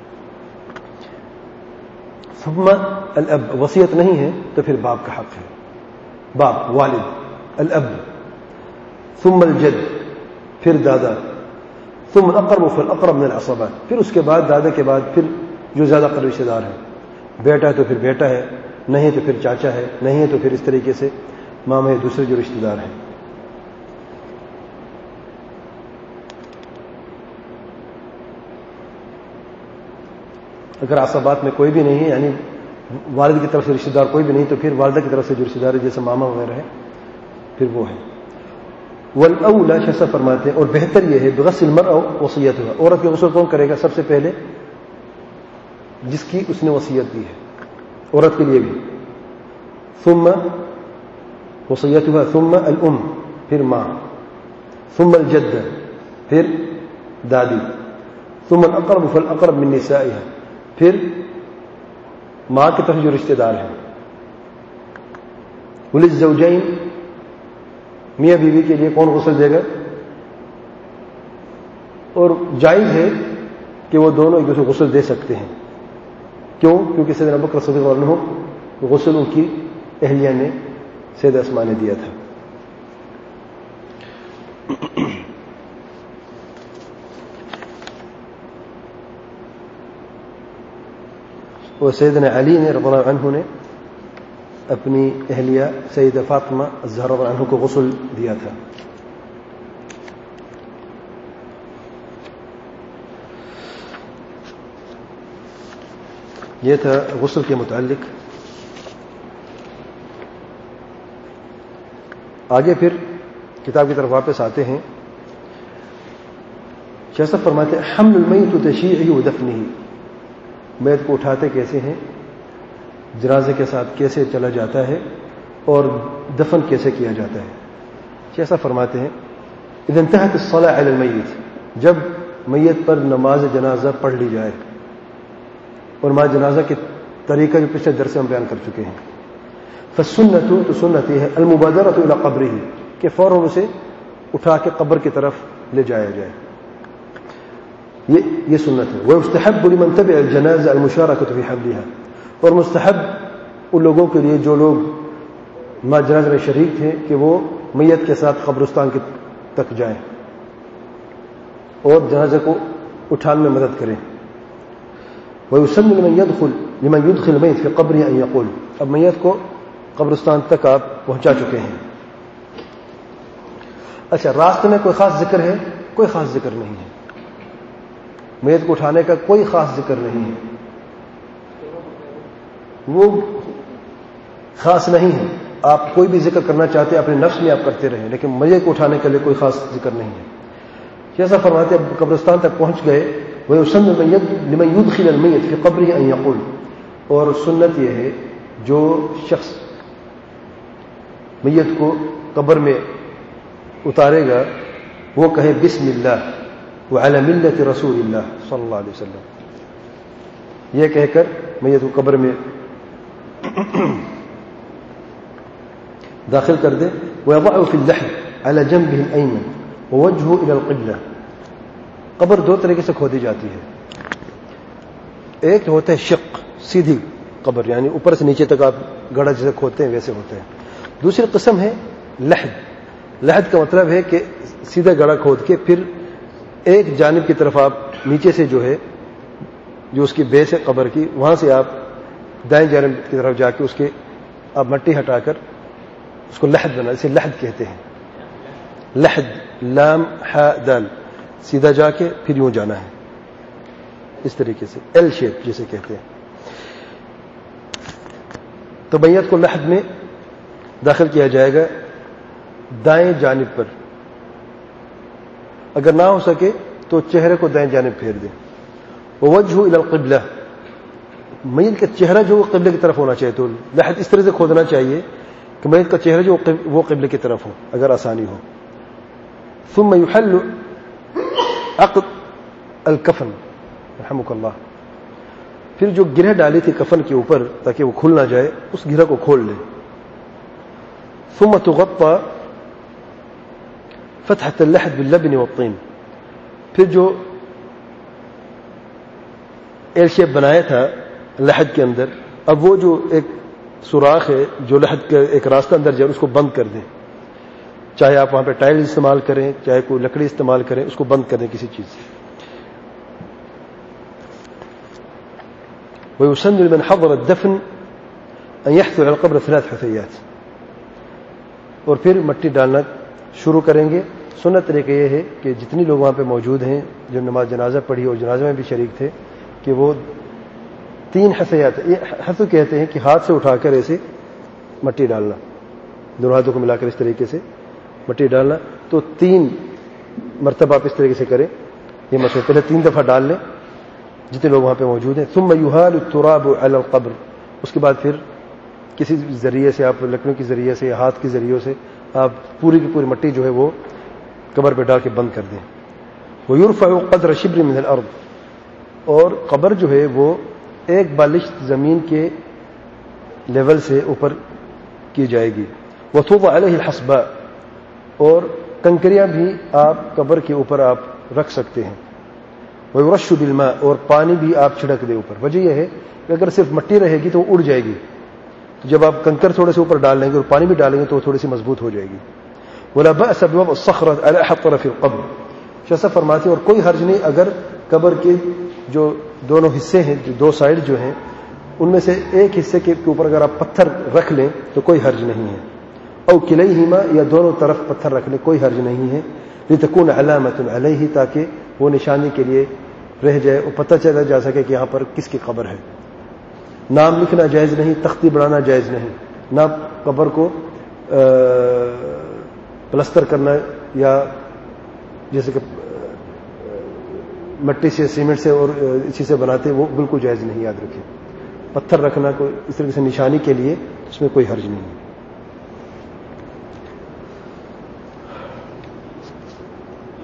[SPEAKER 1] ثم الاب, وصیت نہیں ہے تو پھر باپ کا حق ہے, باپ والد الاب. ثم الجد, پھر دادا. ثم الاقرب فالاقرب من العصبات, پھر اس کے بعد دادا کے بعد پھر جو زیادہ قریبی رشتہ دار ہیں. بیٹا ہے تو پھر بیٹا ہے, نہیں تو پھر چاچا ہے, نہیں ہے تو پھر اس طریقے سے ماما ہے, دوسرے جو رشتہ دار ہیں. اگر عصبات میں کوئی بھی نہیں ہے, یعنی والد کی طرف سے رشتہ دار کوئی بھی نہیں, تو پھر والدہ کی طرف سے جو رشتہ دار ہے جیسے ماما وغیرہ ہے پھر وہ ہے. والاولی شیسا فرماتے ہیں اور بہتر یہ ہے بغسل المرء وصیتها, عورت کے غسل کون کرے گا؟ سب سے پہلے جس کی اس نے وصیت دی ہے, عورت کے لیے بھی. ثم وصیتها, ثم الام, پھر ماں. ثم الجد, پھر دادی. ثم الاقرب فالاقرب من نسائها, پھر ماں کی طرف جو رشتہ دار ہیں. وللزوجین, میاں بیوی کے لیے کون غسل دے گا؟ اور جائز ہے کہ وہ دونوں ایک دوسرے کو غسل دے سکتے ہیں. کیوں؟ کیونکہ سیدنا ابوبکر صدیق رضی اللہ عنہ غسل ان کی اہلیہ نے سیدہ اسماء نے دیا تھا. اور سیدنا علی نے رضی اللہ عنہ نے اپنی اہلیہ سیدہ فاطمہ الزہرا رضی اللہ عنہ کو غسل دیا تھا. یہ تھا غسل کے متعلق. آگے پھر کتاب کی طرف واپس آتے ہیں. شیخ صاحب فرماتے ہیں حمل المیت تشیعہ و دفنہ, میت کو اٹھاتے کیسے ہیں, جنازے کے ساتھ کیسے چلا جاتا ہے, اور دفن کیسے کیا جاتا ہے. شیخ صاحب فرماتے ہیں اذا انتهت الصلاة علی المیت, جب میت پر نماز جنازہ پڑھ لی جائے اور نماز جنازہ کے طریقہ جو پچھلے درس میں ہم بیان کر چکے ہیں. فالسنت تو سنت یہ ہے المبادرۃ الی قبرہ کہ فوراً اسے اٹھا کے قبر کی طرف لے جایا جائے, یہ یہ سنت ہے. ويستحب لمن تبع الجنازہ المشارکۃ فی حملها, اور مستحب ان لوگوں کے لیے جو لوگ ماں جنازہ میں شریک تھے کہ وہ میت کے ساتھ قبرستان کے تک جائیں اور جنازہ کو اٹھانے میں مدد کریں. ويسن لمن يدخل لمن يدخل المیت في قبره ان يقول, اب میت کو قبرستان تک آپ پہنچا چکے ہیں. اچھا, راستے میں کوئی خاص ذکر ہے؟ کوئی خاص ذکر نہیں ہے. میت کو اٹھانے کا کوئی خاص ذکر نہیں ہے, وہ خاص نہیں ہے. آپ کوئی بھی ذکر کرنا چاہتے ہیں اپنے نفس میں آپ کرتے رہیں, لیکن میت کو اٹھانے کے لیے کوئی خاص ذکر نہیں ہے. جیسا فرماتے اب قبرستان تک پہنچ گئے, وَيُسَنُّ لِمَن يُدْخِلَ الْمَيِّتَ فِي قَبْرِهِ أَن يَقُولَ, اور سنت یہ ہے جو شخص میت کو قبر میں اتارے گا وہ کہے بسم اللہ وعلی ملت رسول اللہ صلی اللہ علیہ وسلم, یہ کہہ کر میت کو قبر میں داخل کر دے. وَيَضَعُ فِي اللَّحْدِ عَلَى جَنْبِهِ الْأَيْمَنِ وَوَجْهُهُ إِلَى الْقِبْلَةِ. قبر دو طریقے سے کھودی جاتی ہے. ایک ہوتا ہے شق, سیدھی قبر, یعنی اوپر سے نیچے تک آپ گڑھا جیسے کھودتے ہیں ویسے ہوتے ہیں. دوسری قسم ہے لحد. لحد کا مطلب ہے کہ سیدھا گڑھا کھود کے پھر ایک جانب کی طرف آپ نیچے سے جو ہے جو اس کی بیس ہے قبر کی, وہاں سے آپ دائیں جانب کی طرف جا کے اس کے آپ مٹی ہٹا کر اس کو لحد بنا, اسے لحد کہتے ہیں. لحد لام ہا دال, سیدھا جا کے پھر یوں جانا ہے اس طریقے سے, ایل شیپ جسے کہتے ہیں. تو میت کو لحد میں داخل کیا جائے گا دائیں جانب پر, اگر نہ ہو سکے تو چہرے کو دائیں جانب پھیر دیں. ووجہ الی القبلہ, میت کا چہرہ جو قبلے کی طرف ہونا چاہیے, تو لحد اس طرح سے کھودنا چاہیے کہ میت کا چہرہ جو وہ قبلے کی طرف ہو اگر آسانی ہو. ثم يحل عقد الکفن رحمک اللہ, پھر جو گرہ ڈالی تھی کفن کے اوپر تاکہ وہ کھل نہ جائے, اس گرہ کو کھول لیں. ثم تغطى فتحة اللحد باللبن والطين, پھر جو ایل شیپ بنایا تھا لحد کے اندر, اب وہ جو ایک سوراخ ہے جو لحد کا ایک راستہ اندر جائے اس کو بند کر دیں. چاہے آپ وہاں پہ ٹائل استعمال کریں, چاہے کوئی لکڑی استعمال کریں, اس کو بند کر دیں کسی چیز سے. ويسن لمن حضر الدفن ان يحثو على القبر ثلاث حثيات, اور پھر مٹی ڈالنا شروع کریں گے. سنت طریقہ یہ ہے کہ جتنی لوگ وہاں پہ موجود ہیں جو نماز جنازہ پڑھی اور جنازہ میں بھی شریک تھے کہ وہ تین حثیات, یہ حثو کہتے ہیں کہ ہاتھ سے اٹھا کر ایسے مٹی ڈالنا, دونوں ہاتھوں کو ملا کر اس طریقے سے مٹی ڈالنا. تو تین مرتبہ آپ اس طریقے سے کریں, یہ مشورہ, پہلے تین دفعہ ڈال لیں جتنے لوگ وہاں پہ موجود ہیں. ثم يحال التراب على القبر, اس کے بعد پھر کسی ذریعے سے آپ لکڑیوں کے ذریعے سے یا ہاتھ کے ذریعے سے آپ پوری کی پوری مٹی جو ہے وہ قبر پہ ڈال کے بند کر دیں. ويرفع قدر شبر من الارض, اور قبر جو ہے وہ ایک بالشت زمین کے لیول سے اوپر کی جائے گی. وتوضع عليه الحصباء, اور کنکریاں بھی آپ قبر کے اوپر آپ رکھ سکتے ہیں. ويرش بالماء, اور پانی بھی آپ چھڑک دیں اوپر. وجہ یہ ہے کہ اگر صرف مٹی رہے گی تو وہ اڑ جائے گی, تو جب آپ کنکر تھوڑے سے اوپر ڈال لیں گے اور پانی بھی ڈالیں گے تو وہ تھوڑی سی مضبوط ہو جائے گی. ولا بأس بوضع الصخرة على أحد طرف القبر, شیخ فرماتے ہیں اور کوئی حرج نہیں اگر قبر کے جو دونوں حصے ہیں, جو دو سائڈ جو ہیں, ان میں سے ایک حصے کے اوپر اگر آپ پتھر رکھ لیں تو کوئی حرج نہیں ہے. او کلیہما, یا دونوں طرف پتھر رکھ لیں, کوئی حرج نہیں ہے. لتكون علامة علیہ, تاکہ وہ نشانی کے لیے رہ جائے اور پتہ چلا جا سکے کہ یہاں پر کس کی قبر ہے. نام لکھنا جائز نہیں, تختی بنانا جائز نہیں, نہ قبر کو پلستر کرنا یا جیسے کہ مٹی سے, سیمنٹ سے اور اسی سے بناتے وہ بالکل جائز نہیں. یاد رکھیں, پتھر رکھنا کو اس طرح سے نشانی کے لیے اس میں کوئی حرج نہیں ہے.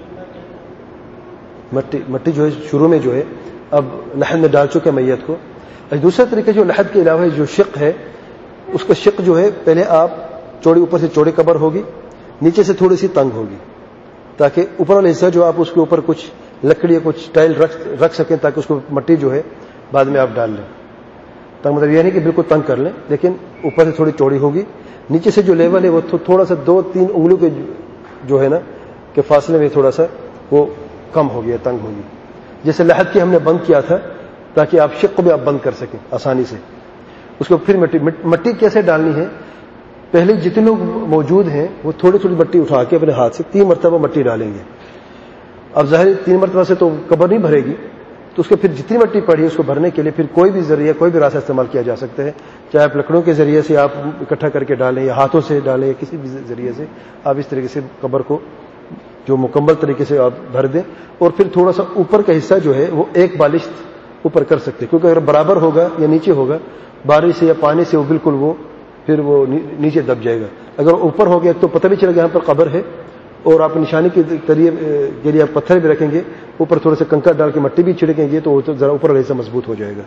[SPEAKER 1] مٹی مٹی جو ہے شروع میں جو ہے اب لحد میں ڈال چکے میت کو, دوسرا طریقہ جو لحد کے علاوہ جو شق ہے، اس کا شق جو ہے پہلے آپ چوڑی اوپر سے چوڑی قبر ہوگی، نیچے سے تھوڑی سی تنگ ہوگی، تاکہ اوپر والا حصہ جو آپ اس کے اوپر کچھ لکڑی یا کچھ ٹائل رکھ رکھ سکیں، تاکہ اس کو مٹی جو ہے بعد میں آپ ڈال لیں. تو مطلب یہ نہیں کہ بالکل تنگ کر لیں، لیکن اوپر سے تھوڑی چوڑی ہوگی، نیچے سے جو لیول ہے وہ تھوڑا سا دو تین انگلیوں کے جو ہے نا کہ فاصلے میں تھوڑا سا وہ کم ہو گیا، تنگ ہوگی. جیسے لحد کی ہم نے بند کیا تھا تاکہ آپ شق کو بھی آپ بند کر سکیں آسانی سے. اس کو پھر مٹی مٹی کیسے ڈالنی ہے؟ پہلے جتنے لوگ موجود ہیں وہ تھوڑی تھوڑی مٹی اٹھا کے اپنے ہاتھ سے تین مرتبہ مٹی ڈالیں گے. اب ظاہر تین مرتبہ سے تو قبر نہیں بھرے گی، تو اس کے پھر جتنی مٹی پڑی ہے اس کو بھرنے کے لیے پھر کوئی بھی ذریعہ کوئی بھی راستہ استعمال کیا جا سکتا ہے، چاہے آپ لکڑوں کے ذریعے سے آپ اکٹھا کر کے ڈالیں یا ہاتھوں سے ڈالیں یا کسی بھی ذریعے سے آپ اس طریقے سے قبر کو جو مکمل طریقے سے آپ بھر دیں. اور پھر تھوڑا سا اوپر کا حصہ جو ہے وہ ایک بالشت اوپر کر سکتے، کیونکہ اگر برابر ہوگا یا نیچے ہوگا بارش سے یا پانی سے وہ بالکل وہ پھر وہ نیچے دب جائے گا. اگر اوپر ہو گیا تو پتہ بھی چلے گا یہاں پر قبر ہے، اور آپ نشانی کے ذریعے کے لیے آپ پتھر بھی رکھیں گے، اوپر تھوڑے سے کنکر ڈال کے مٹی بھی چھڑکیں گے تو ذرا اوپر والا حصہ مضبوط ہو جائے گا.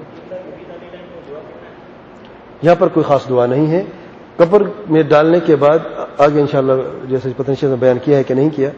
[SPEAKER 1] یہاں پر کوئی خاص دعا نہیں ہے. قبر میں ڈالنے کے بعد آگے انشاءاللہ جیسے پتہ نہیں بیان کیا ہے کہ نہیں کیا،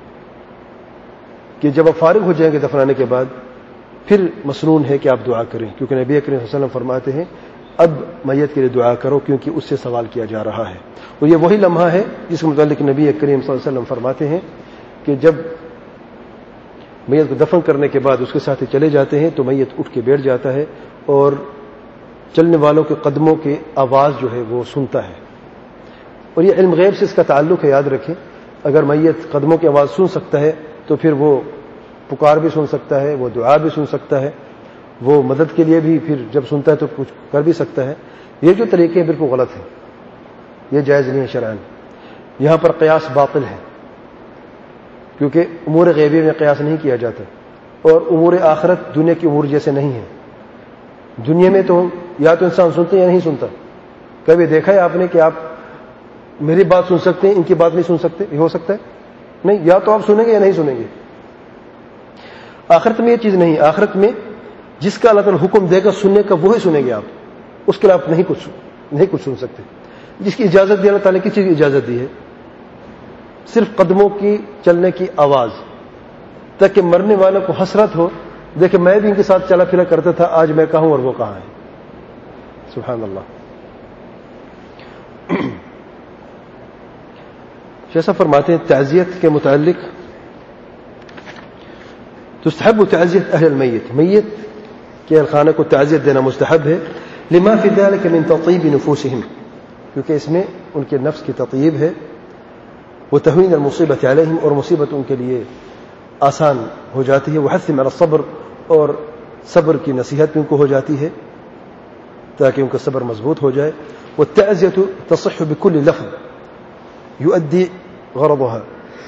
[SPEAKER 1] کہ جب آپ فارغ ہو جائیں گے دفنانے کے بعد پھر مسنون ہے کہ آپ دعا کریں، کیونکہ نبی اکرم صلی اللہ علیہ وسلم فرماتے ہیں اب میت کے لیے دعا کرو کیونکہ اس سے سوال کیا جا رہا ہے. اور یہ وہی لمحہ ہے جس کے متعلق نبی کریم صلی اللہ علیہ وسلم فرماتے ہیں کہ جب میت کو دفن کرنے کے بعد اس کے ساتھ چلے جاتے ہیں تو میت اٹھ کے بیٹھ جاتا ہے اور چلنے والوں کے قدموں کی آواز جو ہے وہ سنتا ہے. اور یہ علم غیب سے اس کا تعلق ہے، یاد رکھیں. اگر میت قدموں کی آواز سن سکتا ہے تو پھر وہ پکار بھی سن سکتا ہے، وہ دعا بھی سن سکتا ہے، وہ مدد کے لیے بھی پھر جب سنتا ہے تو کچھ کر بھی سکتا ہے. یہ جو طریقے ہیں بالکل غلط ہیں، یہ جائز نہیں ہے شرعاً. یہاں پر قیاس باطل ہے، کیونکہ امور غیبی میں قیاس نہیں کیا جاتا، اور امور آخرت دنیا کی امور جیسے نہیں ہیں. دنیا میں تو یا تو انسان سنتے یا نہیں سنتا. کبھی دیکھا ہے آپ نے کہ آپ میری بات سن سکتے ہیں ان کی بات نہیں سن سکتے؟ یہ ہو سکتا ہے نہیں. یا تو آپ سنیں گے یا نہیں سنیں گے. آخرت میں یہ چیز نہیں. آخرت میں جس کا اللہ تعالیٰ حکم دے گا سننے کا وہی سنیں گے آپ، اس کے لیے آپ نہیں کچھ نہیں کچھ سن سکتے. جس کی اجازت دی اللہ تعالیٰ کس چیز کی اجازت دی ہے؟ صرف قدموں کی چلنے کی آواز، تاکہ مرنے والوں کو حسرت ہو، دیکھے میں بھی ان کے ساتھ چلا پھرا کرتا تھا، آج میں کہاں اور وہ کہاں ہے. سبحان اللہ. جیسا فرماتے ہیں تعزیت کے متعلق، تستحب تعزیت اہل المیت، میت کے اہل خانہ کو تعزیت دینا مستحب ہے. لما فی ذلک من تطیب نفوسہم، کیونکہ اس میں ان کے نفس کی تطیب ہے. وتہوین المصیبت علیہم، اور مصیبت ان کے لیے آسان ہو جاتی ہے. وحث علی الصبر، اور صبر کی نصیحت بھی ان کو ہو جاتی ہے تاکہ ان کا صبر مضبوط ہو جائے. والتعزیۃ تصح بکل لفظ یؤدی غرضها،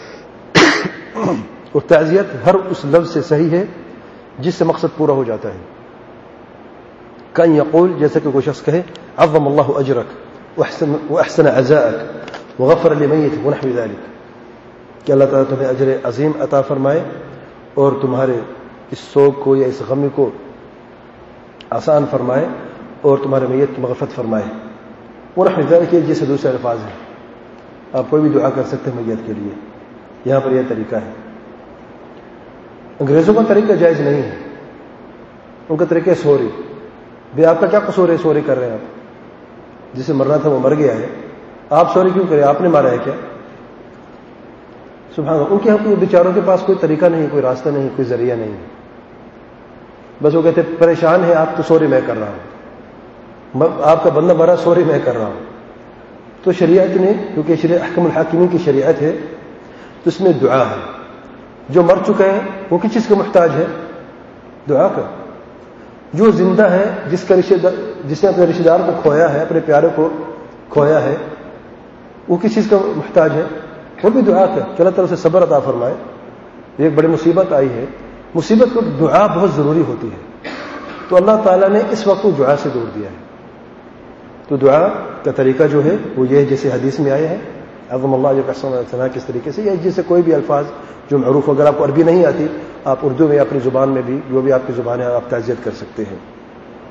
[SPEAKER 1] اور تعزیت ہر اس لفظ سے صحیح ہے جس سے مقصد پورا ہو جاتا ہے. کان یقول، جیسے کہ کوئی شخص کہے عظم اللہ اجرک واحسن واحسن عزاءک وغفر لمیت ونحو ذلک، کہ اللہ تعالیٰ تمہیں اجر عظیم عطا فرمائے اور تمہارے اس سوگ کو یا اس غم کو آسان فرمائے اور تمہارے میت کی مغفرت فرمائے. ونحو ذلک جیسے دوسرے الفاظ ہیں. آپ کوئی بھی دعا کر سکتے ہیں میت کے لیے. یہاں پر یہ طریقہ ہے. انگریزوں کا طریقہ جائز نہیں ہے. ان کا طریقہ سوری. بھئی آپ کا کیا قصور ہے سوری کر رہے ہیں؟ آپ جسے مرنا تھا وہ مر گیا ہے، آپ سوری کیوں کریں؟ آپ نے مارا ہے کیا؟ سبحان اللہ. ان کے یہاں بیچاروں کے پاس کوئی طریقہ نہیں، کوئی راستہ نہیں، کوئی ذریعہ نہیں. بس وہ کہتے پریشان ہے آپ تو سوری میں کر رہا ہوں، آپ کا بندہ مرا سوری میں کر رہا ہوں. تو شریعت نے، کیونکہ شریعت احکم الحاکمین کی شریعت ہے، تو اس میں دعا ہے. جو مر چکا ہے وہ کس چیز کا محتاج ہے؟ دعا کا. جو زندہ ہے، جس کا رشتہ دار، جس نے اپنے رشتہ دار کو کھویا ہے، اپنے پیارے کو کھویا ہے، وہ کس چیز کا محتاج ہے؟ وہ بھی دعا کا کہ اللہ تعالیٰ سے صبر عطا فرمائے. ایک بڑی مصیبت آئی ہے، مصیبت کو دعا بہت ضروری ہوتی ہے، تو اللہ تعالیٰ نے اس وقت کو دعا سے دور دیا ہے. تو دعا کا طریقہ جو ہے وہ یہ ہے جیسے حدیث میں آیا ہے عظم اللہ اجرک احسن کس طریقے سے، یا جیسے کوئی بھی الفاظ جو معروف، اگر آپ کو عربی نہیں آتی آپ اردو میں اپنی زبان میں بھی جو بھی آپ کی زبان ہے آپ تعزیت کر سکتے ہیں.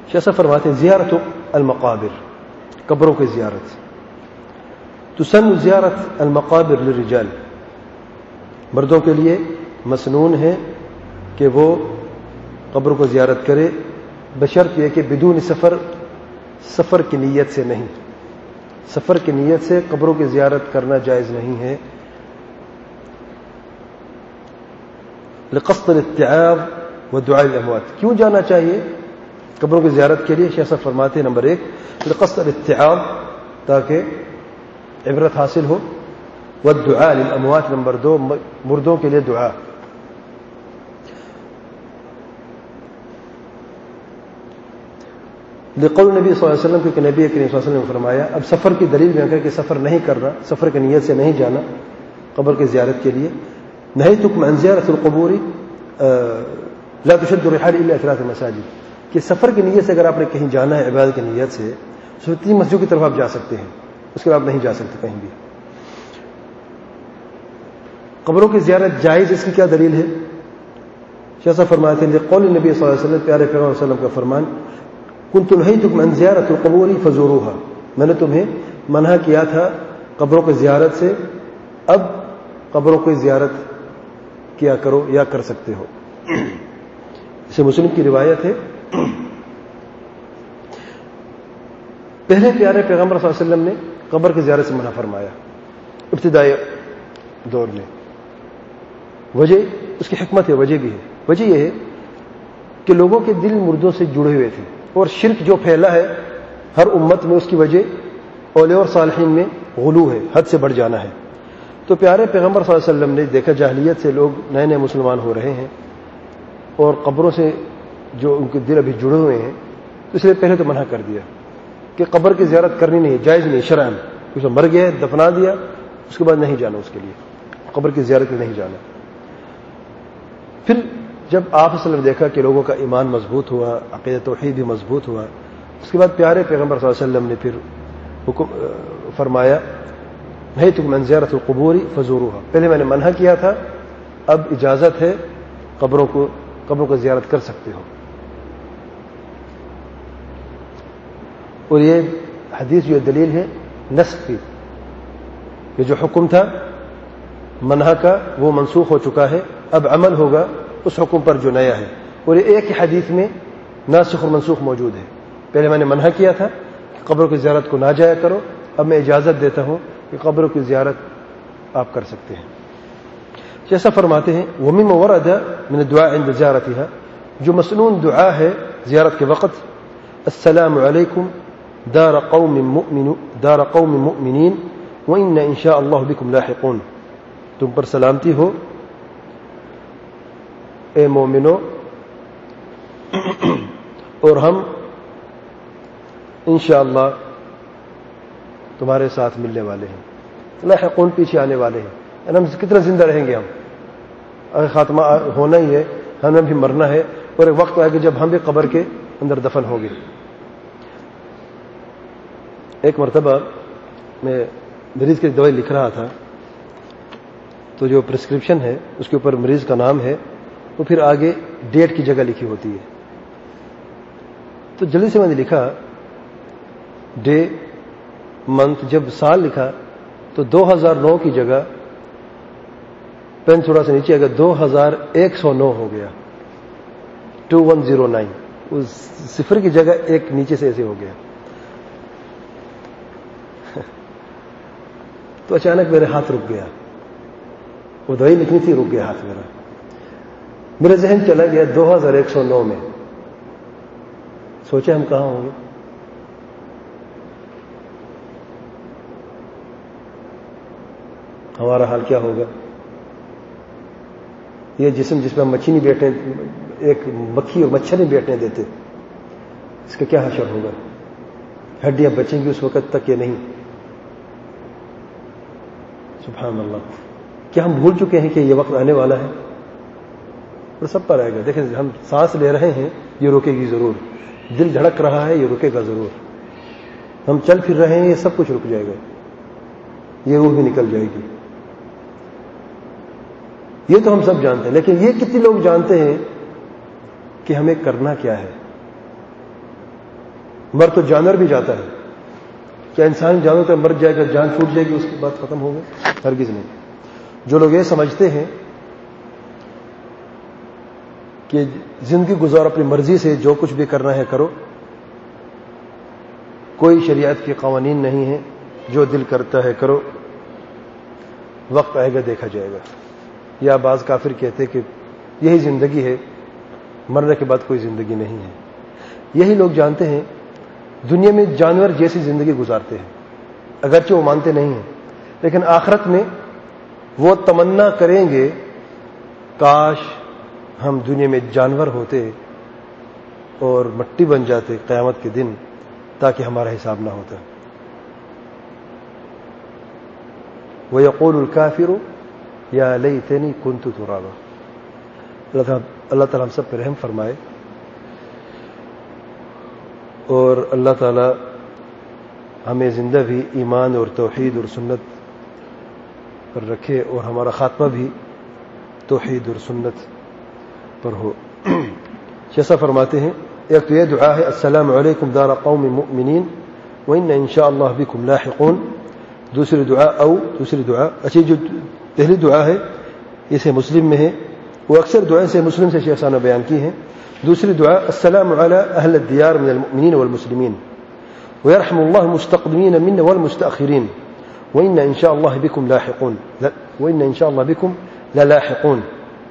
[SPEAKER 1] شیخ صاحب فرماتے ہیں زیارت المقابر، قبروں کی زیارت. تسن زیارت المقابر للرجال، مردوں کے لیے مسنون ہے کہ وہ قبروں کو زیارت کرے، بشرط یہ کہ بدون سفر، سفر کی نیت سے نہیں. سفر کی نیت سے قبروں کی زیارت کرنا جائز نہیں ہے. لقصد الاتعاظ ودعاء الاموات، کیوں جانا چاہیے قبروں کی زیارت کے لیے؟ شیخ صاحب فرماتے ہیں نمبر ایک لقصد الاتعاظ، تاکہ عبرت حاصل ہو، والدعاء للاموات نمبر دو مردوں کے لیے دعا. لقول نبی صلی اللہ علیہ وسلم، کیونکہ نبی کریم صلی اللہ علیہ وسلم نے فرمایا. اب سفر کی دلیل میں کہ سفر نہیں کرنا، سفر کی نیت سے نہیں جانا قبر کی زیارت کے لیے. نہیتکم عن زیارت القبور لا تشد الرحال الا ثلاث مساجد، کہ سفر کی نیت سے اگر آپ نے کہیں جانا ہے عبادت کی نیت سے، تو تین مسجدوں کی طرف آپ جا سکتے ہیں، اس کے بعد آپ نہیں جا سکتے کہیں بھی. قبروں کی زیارت جائز، اس کی کیا دلیل ہے؟ شیخ صاحب فرماتے ہیں قول نبی صلی اللہ علیہ وسلم، پیارے پیغمبر صلی اللہ علیہ وسلم کا فرمان، کنت نہیتکم عن زیارت القبور فزوروها، میں نے تمہیں منع کیا تھا قبروں کی زیارت سے، اب قبروں کی زیارت کیا کرو یا کر سکتے ہو. اسے مسلم کی روایت ہے. پہلے پیارے پیغمبر صلی اللہ علیہ وسلم نے قبر کی زیارت سے منع فرمایا ابتدائی دور میں. وجہ اس کی حکمت ہے، وجہ بھی ہے. وجہ یہ ہے کہ لوگوں کے دل مردوں سے جڑے ہوئے تھے، اور شرک جو پھیلا ہے ہر امت میں، اس کی وجہ اولیاء اور صالحین میں غلو ہے، حد سے بڑھ جانا ہے. تو پیارے پیغمبر صلی اللہ علیہ وسلم نے دیکھا جاہلیت سے لوگ نئے نئے مسلمان ہو رہے ہیں اور قبروں سے جو ان کے دل ابھی جڑے ہوئے ہیں، تو اس لیے پہلے تو منع کر دیا کہ قبر کی زیارت کرنی نہیں، جائز نہیں شرعاً. کچھ مر گیا دفنا دیا، اس کے بعد نہیں جانا، اس کے لیے قبر کی زیارت میں نہیں جانا. پھر جب آپ صلی اللہ علیہ وسلم نے دیکھا کہ لوگوں کا ایمان مضبوط ہوا، عقیدہ توحید بھی مضبوط ہوا، اس کے بعد پیارے پیغمبر صلی اللہ علیہ وسلم نے پھر حکم فرمایا نہیتکم عن زیارت القبور فزوروها، پہلے میں نے منع کیا تھا، اب اجازت ہے، قبروں کو قبروں کو زیارت کر سکتے ہو. اور یہ حدیث جو دلیل ہے نسخ کی، یہ جو حکم تھا منع کا وہ منسوخ ہو چکا ہے، اب عمل ہوگا اس حکم پر جو نیا ہے. اور یہ ایک ہی حدیث میں ناسخ اور منسوخ موجود ہے. پہلے میں نے منع کیا تھا کہ قبروں کی زیارت کو نہ جایا کرو، اب میں اجازت دیتا ہوں کہ قبروں کی زیارت آپ کر سکتے ہیں. جیسا فرماتے ہیں وَمِمَّ وَرَدَ مِنَ الدُّعَاءِ عِنْدَ زِيَارَتِهَا، جو مسنون دعا ہے زیارت کے وقت، السلام علیکم دار قوم مؤمن دار قوم مؤمنین وَإِنَّ إِنْ شَاءَ اللَّهُ بِكُمْ لَاحِقُونَ، تم پر سلامتی ہو اے مومنو، اور ہم انشاءاللہ تمہارے ساتھ ملنے والے ہیں. لاحقون پیچھے آنے والے ہیں. ہم کتنا زندہ رہیں گے؟ ہم اگر خاتمہ ہونا ہی ہے، ہمیں بھی مرنا ہے، اور ایک وقت آئے گا جب ہم بھی قبر کے اندر دفن ہوں گے. ایک مرتبہ میں مریض کی دوائی لکھ رہا تھا، تو جو پرسکرپشن ہے اس کے اوپر مریض کا نام ہے، تو پھر آگے ڈیٹ کی جگہ لکھی ہوتی ہے. تو جلدی سے میں نے لکھا ڈے منتھ، جب سال لکھا تو دو ہزار نو کی جگہ پین تھوڑا سا نیچے آ گیا، دو ہزار ایک سو نو ہو گیا، ٹو ون زیرو نائن. اس صفر کی جگہ ایک نیچے سے ایسے ہو گیا. تو اچانک میرے ہاتھ رک گیا، وہ دوائی لکھنی تھی، رک گیا ہاتھ میرا. میرا ذہن چلا گیا دو ہزار ایک سو نو میں. سوچے ہم کہاں ہوں گے؟ ہمارا حال کیا ہوگا؟ یہ جسم جس میں مچھی نہیں بیٹھنے، ایک مکھی اور مچھر نہیں بیٹھنے دیتے، اس کا کیا حشر ہوگا؟ ہڈیاں بچیں گی اس وقت تک یا نہیں؟ سبحان اللہ. کیا ہم بھول چکے ہیں کہ یہ وقت آنے والا ہے اور سب پر آئے گا؟ دیکھیں ہم سانس لے رہے ہیں، یہ رکے گی ضرور. دل دھڑک رہا ہے، یہ رکے گا ضرور. ہم چل پھر رہے ہیں، یہ سب کچھ رک جائے گا، یہ روح بھی نکل جائے گی. یہ تو ہم سب جانتے ہیں، لیکن یہ کتنے لوگ جانتے ہیں کہ ہمیں کرنا کیا ہے؟ مر تو جانور بھی جاتا ہے، کیا انسان جانور تو مر جائے گا، جان چھوٹ جائے گی اس کے بعد ختم ہو گئے؟ ہرگز نہیں۔ جو لوگ یہ سمجھتے ہیں کہ زندگی گزار اپنی مرضی سے جو کچھ بھی کرنا ہے کرو، کوئی شریعت کے قوانین نہیں ہیں، جو دل کرتا ہے کرو، وقت آئے گا دیکھا جائے گا۔ یا بعض کافر کہتے کہ یہی زندگی ہے، مرنے کے بعد کوئی زندگی نہیں ہے۔ یہی لوگ جانتے ہیں دنیا میں جانور جیسی زندگی گزارتے ہیں، اگرچہ وہ مانتے نہیں ہیں، لیکن آخرت میں وہ تمنا کریں گے کاش ہم دنیا میں جانور ہوتے اور مٹی بن جاتے قیامت کے دن، تاکہ ہمارا حساب نہ ہوتا۔ وَيَقُولُ الْكَافِرُ يَا لَيْتَنِي كُنْتُ تُرَابًا۔ اللہ تعالیٰ ہم سب پر رحم فرمائے، اور اللہ تعالیٰ ہمیں زندہ بھی ایمان اور توحید اور سنت پر رکھے، اور ہمارا خاتمہ بھی توحید اور سنت پر ہو۔ جیسا فرماتے ہیں، ایک تو یہ دعا ہے السلام علیکم دار قوم مؤمنین وإنا ان شاء اللہ بکم لاحقون۔ دوسری دعا او دوسری دعا اچھی جو پہلی دعا ہے اسے مسلم میں ہے، وہ اکثر دعائیں سے مسلم سے شیخ صاحب نے بیان کی ہیں۔ دوسری دعا السلام علی اہل الدیار من المؤمنین والمسلمین ويرحم الله المستقدمین منا والمستأخرین وإنا ان شاء اللہ بکم لاحقون وإنا ان شاء اللہ بکم للاحقون۔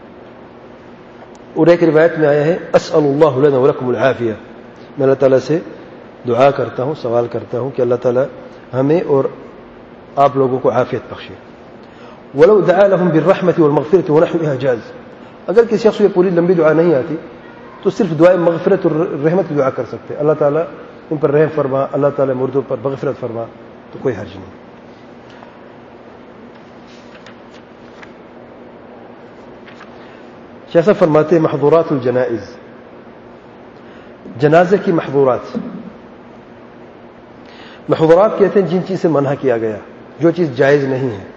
[SPEAKER 1] اور ایک روایت میں آیا ہے اسأل اللہ لنا ولکم العافیہ، میں اللہ تعالیٰ سے دعا کرتا ہوں، سوال کرتا ہوں کہ اللہ تعالیٰ ہمیں اور آپ لوگوں کو عافیت بخشے۔ ولو دعا لهم بالرحمة والمغفرة ونحوها جاز، اگر کسی شخص کو پوری لمبی دعا نہیں آتی تو صرف دعائے مغفرت اور رحمت کی دعا کر سکتے، اللہ تعالیٰ ان پر رحم فرما، اللہ تعالیٰ مردوں پر مغفرت فرما، تو کوئی حرج نہیں۔ جیسا فرماتے محظورات الجنائز، جنازے کی محظورات۔ محظورات کہتے ہیں جن چیز سے منع کیا گیا، جو چیز جائز نہیں ہے۔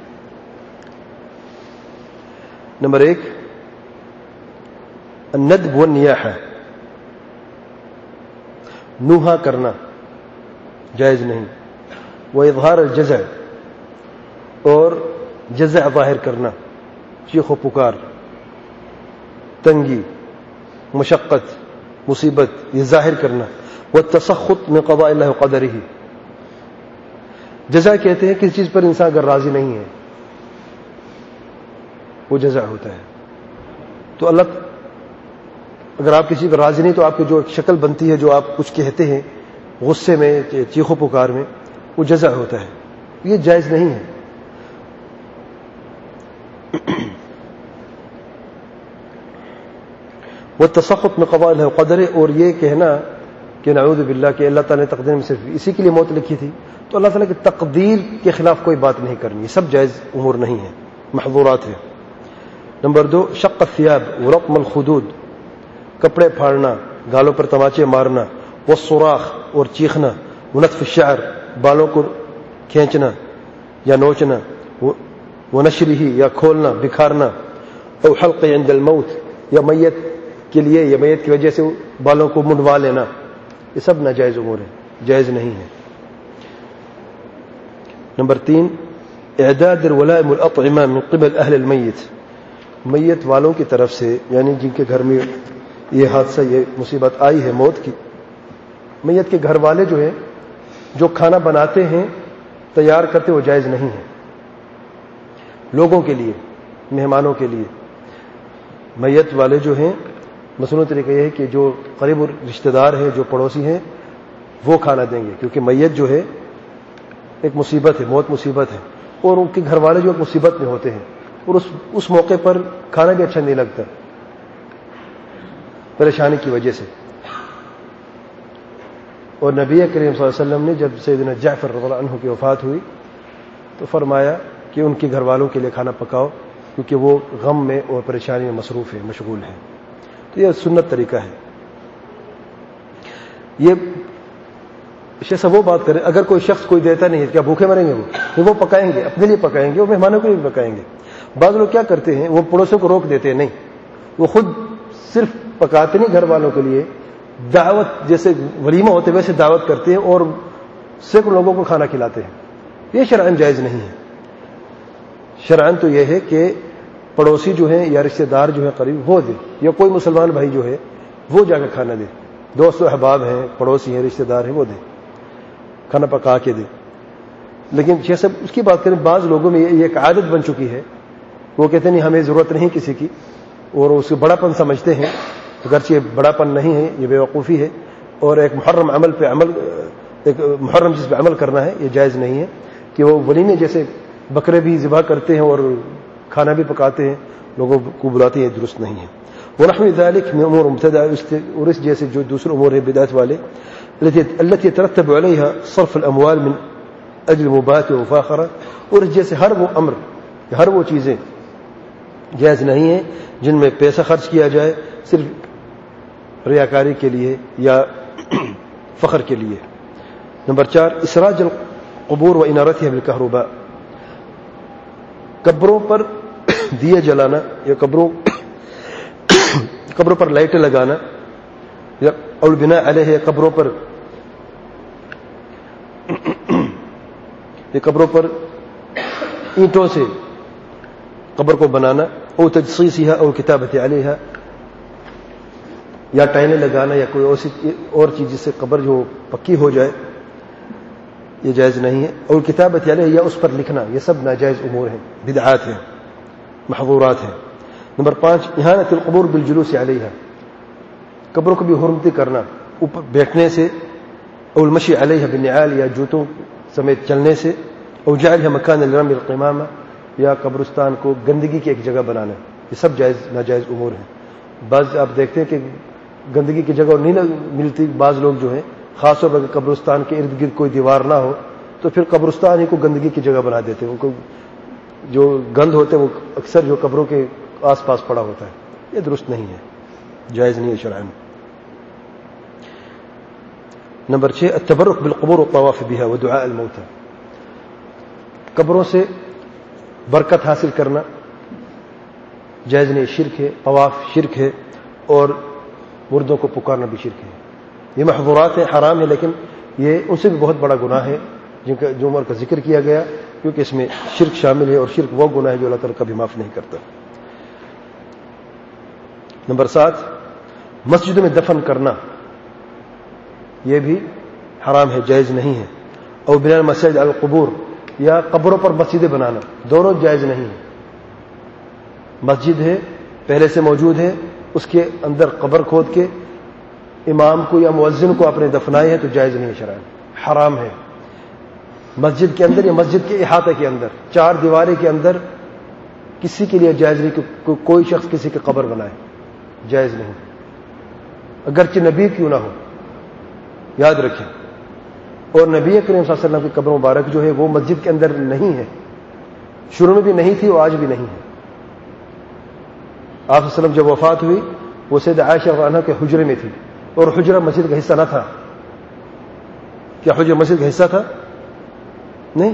[SPEAKER 1] نمبر ایک الندب والنیاحہ، نوحہ کرنا جائز نہیں۔ واظہار الجزع، اور جزع ظاہر کرنا، چیخ و پکار، تنگی، مشقت، مصیبت، یہ ظاہر کرنا۔ والتسخط من قضاء اللہ وقدرہ، جزع کہتے ہیں کسی چیز پر انسان اگر راضی نہیں ہے وہ جزع ہوتا ہے۔ تو اللہ اگر آپ کسی پر راضی نہیں تو آپ کی جو شکل بنتی ہے، جو آپ کچھ کہتے ہیں غصے میں، چیخو پکار میں، وہ جزع ہوتا ہے، یہ جائز نہیں ہے۔ والتسخط من قضاء اللہ وقدرہ، اور یہ کہنا کہ نعوذ باللہ کہ اللہ تعالیٰ نے تقدیر میں صرف اسی کے لیے موت لکھی تھی، تو اللہ تعالیٰ کی تقدیر کے خلاف کوئی بات نہیں کرنی، یہ سب جائز امور نہیں ہیں، محظورات ہیں۔ نمبر دو شق الثیاب ورقم الخدود، کپڑے پھاڑنا، گالوں پر تماچے مارنا، والصراخ، اور چیخنا، ونتف الشعر، بالوں کو کھینچنا یا نوچنا، ونشرہ، یا کھولنا بکھارنا، او حلق عند الموت، یا میت کے لیے یا میت کی وجہ سے بالوں کو منڈوا لینا، یہ سب ناجائز امور ہیں، جائز نہیں ہے۔ نمبر تین اعداد الولائم والاطعمہ من قبل اہل المیت، میت والوں کی طرف سے، یعنی جن کے گھر میں یہ حادثہ، یہ مصیبت آئی ہے موت کی، میت کے گھر والے جو ہیں جو کھانا بناتے ہیں، تیار کرتے، وہ جائز نہیں ہے لوگوں کے لیے، مہمانوں کے لیے۔ میت والے جو ہیں مصنوعی طریقہ یہ ہے کہ جو قریب رشتہ دار ہیں، جو پڑوسی ہیں، وہ کھانا دیں گے، کیونکہ میت جو ہے ایک مصیبت ہے، موت مصیبت ہے، اور ان کے گھر والے جو ایک مصیبت میں ہوتے ہیں، اور اس اس موقع پر کھانا بھی اچھا نہیں لگتا پریشانی کی وجہ سے۔ اور نبی کریم صلی اللہ علیہ وسلم نے جب سیدنا جعفر رضی اللہ عنہ کی وفات ہوئی تو فرمایا کہ ان کے گھر والوں کے لیے کھانا پکاؤ، کیونکہ وہ غم میں اور پریشانی میں مصروف ہے، مشغول ہے۔ تو یہ سنت طریقہ ہے۔ یہ جیسا وہ بات کریں، اگر کوئی شخص کوئی دیتا نہیں ہے، کیا بھوکے مریں گے؟ وہ وہ پکائیں گے، اپنے لیے پکائیں گے، وہ مہمانوں کے لیے بھی پکائیں گے۔ بعض لوگ کیا کرتے ہیں، وہ پڑوسیوں کو روک دیتے ہیں، نہیں، وہ خود صرف پکاتے نہیں گھر والوں کے لیے، دعوت جیسے ولیمہ ہوتے ویسے دعوت کرتے ہیں اور سینکڑوں لوگوں کو کھانا کھلاتے ہیں. یہ شرعاً جائز نہیں ہے. شرعاً تو یہ ہے کہ پڑوسی جو ہیں یا رشتہ دار جو ہے قریب وہ دے, یا کوئی مسلمان بھائی جو ہے وہ جا کے کھانا دے. دوست و احباب ہیں, پڑوسی ہیں, رشتہ دار ہیں, وہ دے, کھانا پکا کے دے. لیکن جیسے اس کی بات کریں, بعض لوگوں میں یہ ایک عادت بن چکی ہے, وہ کہتے ہیں نہیں ہمیں ضرورت نہیں کسی کی, اور اس کو بڑا پن سمجھتے ہیں. اگرچہ یہ بڑا پن نہیں ہے, یہ بے وقوفی ہے, اور ایک محرم عمل پہ عمل ایک محرم جس پہ عمل کرنا ہے یہ جائز نہیں ہے کہ وہ ولیمے جیسے بکرے بھی ذبح کرتے ہیں اور کھانا بھی پکاتے ہیں, لوگوں کو بلاتے ہیں, درست نہیں ہے. ونحو ذلك من امور مبتدعه, اور اس جیسے جو دوسرے امور ہیں بدعت والے, التي يترتب عليها صرف الاموال من اجل مباحث ومفاخره, اور جیسے ہر وہ امر ہر وہ چیزیں جائز نہیں ہیں جن میں پیسہ خرچ کیا جائے صرف ریاکاری کے لیے یا فخر کے لیے. نمبر چار, اسراج القبور و انارتها بالكهرباء, قبروں پر دیے جلانا یا قبروں قبروں پر لائٹیں لگانا, یا اور بنا علیہ قبروں پر یہ قبروں پر اینٹوں سے قبر کو بنانا, او تجصیصها او کتابت علیہ, یا ٹائلیں لگانا یا کوئی اور چیز جس سے قبر جو پکی ہو جائے, یہ جائز نہیں ہے. اور کتابت علیہ یا اس پر لکھنا, یہ سب ناجائز امور ہیں, بدعات ہیں, محظورات ہیں. نمبر پانچ, اہانت القبور بالجلوس علیہ, قبروں کو بھی حرمتی کرنا اوپر بیٹھنے سے, او المشی علیہ بالنعال, یا جوتوں سمیت چلنے سے, او جعلها مکان لرمي القمامہ, یا قبرستان کو گندگی کی ایک جگہ بنانا, یہ سب جائز ناجائز امور ہیں. بعض آپ دیکھتے ہیں کہ گندگی کی جگہ نہیں ملتی, بعض لوگ جو ہیں خاص طور پر قبرستان کے ارد گرد کوئی دیوار نہ ہو تو پھر قبرستان ہی کو گندگی کی جگہ بنا دیتے ہیں. ان کو جو گند ہوتے ہیں وہ اکثر جو قبروں کے آس پاس پڑا ہوتا ہے, یہ درست نہیں ہے, جائز نہیں ہے شرعاً. نمبر چھ, التبرک بالقبور والطواف بها ودعاء الموتى, قبروں سے برکت حاصل کرنا جائز نہیں, شرک ہے. طواف شرک ہے, اور مردوں کو پکارنا بھی شرک ہے. یہ محظورات ہیں, حرام ہے, لیکن یہ ان سے بھی بہت بڑا گناہ ہے جن کا جو عمر کا ذکر کیا گیا, کیونکہ اس میں شرک شامل ہے, اور شرک وہ گناہ ہے جو اللہ تعالیٰ کبھی معاف نہیں کرتا. نمبر سات, مسجد میں دفن کرنا یہ بھی حرام ہے, جائز نہیں ہے. اور بنا المساجد علی القبور, یا قبروں پر مسجدیں بنانا, دونوں جائز نہیں ہے. مسجد ہے پہلے سے موجود ہے, اس کے اندر قبر کھود کے امام کو یا مؤذن کو اپنے دفنائے ہیں تو جائز نہیں ہے شرعاً, حرام ہے. مسجد کے اندر یا مسجد کے احاطے کے اندر, چار دیواریں کے اندر کسی کے لیے جائز نہیں کہ کوئی شخص کسی کی قبر بنائے, جائز نہیں, اگرچہ نبی کیوں نہ ہو, یاد رکھیں. اور نبی کریم صلی اللہ علیہ وسلم کی قبر مبارک جو ہے وہ مسجد کے اندر نہیں ہے, شروع میں بھی نہیں تھی اور آج بھی نہیں ہے. آپ صلی اللہ علیہ وسلم جب وفات ہوئی وہ سیدہ عائشہ رضی اللہ عنہا کے حجرے میں تھی, اور حجرہ مسجد کا حصہ نہ تھا. کیا حجرہ مسجد کا حصہ تھا؟ نہیں.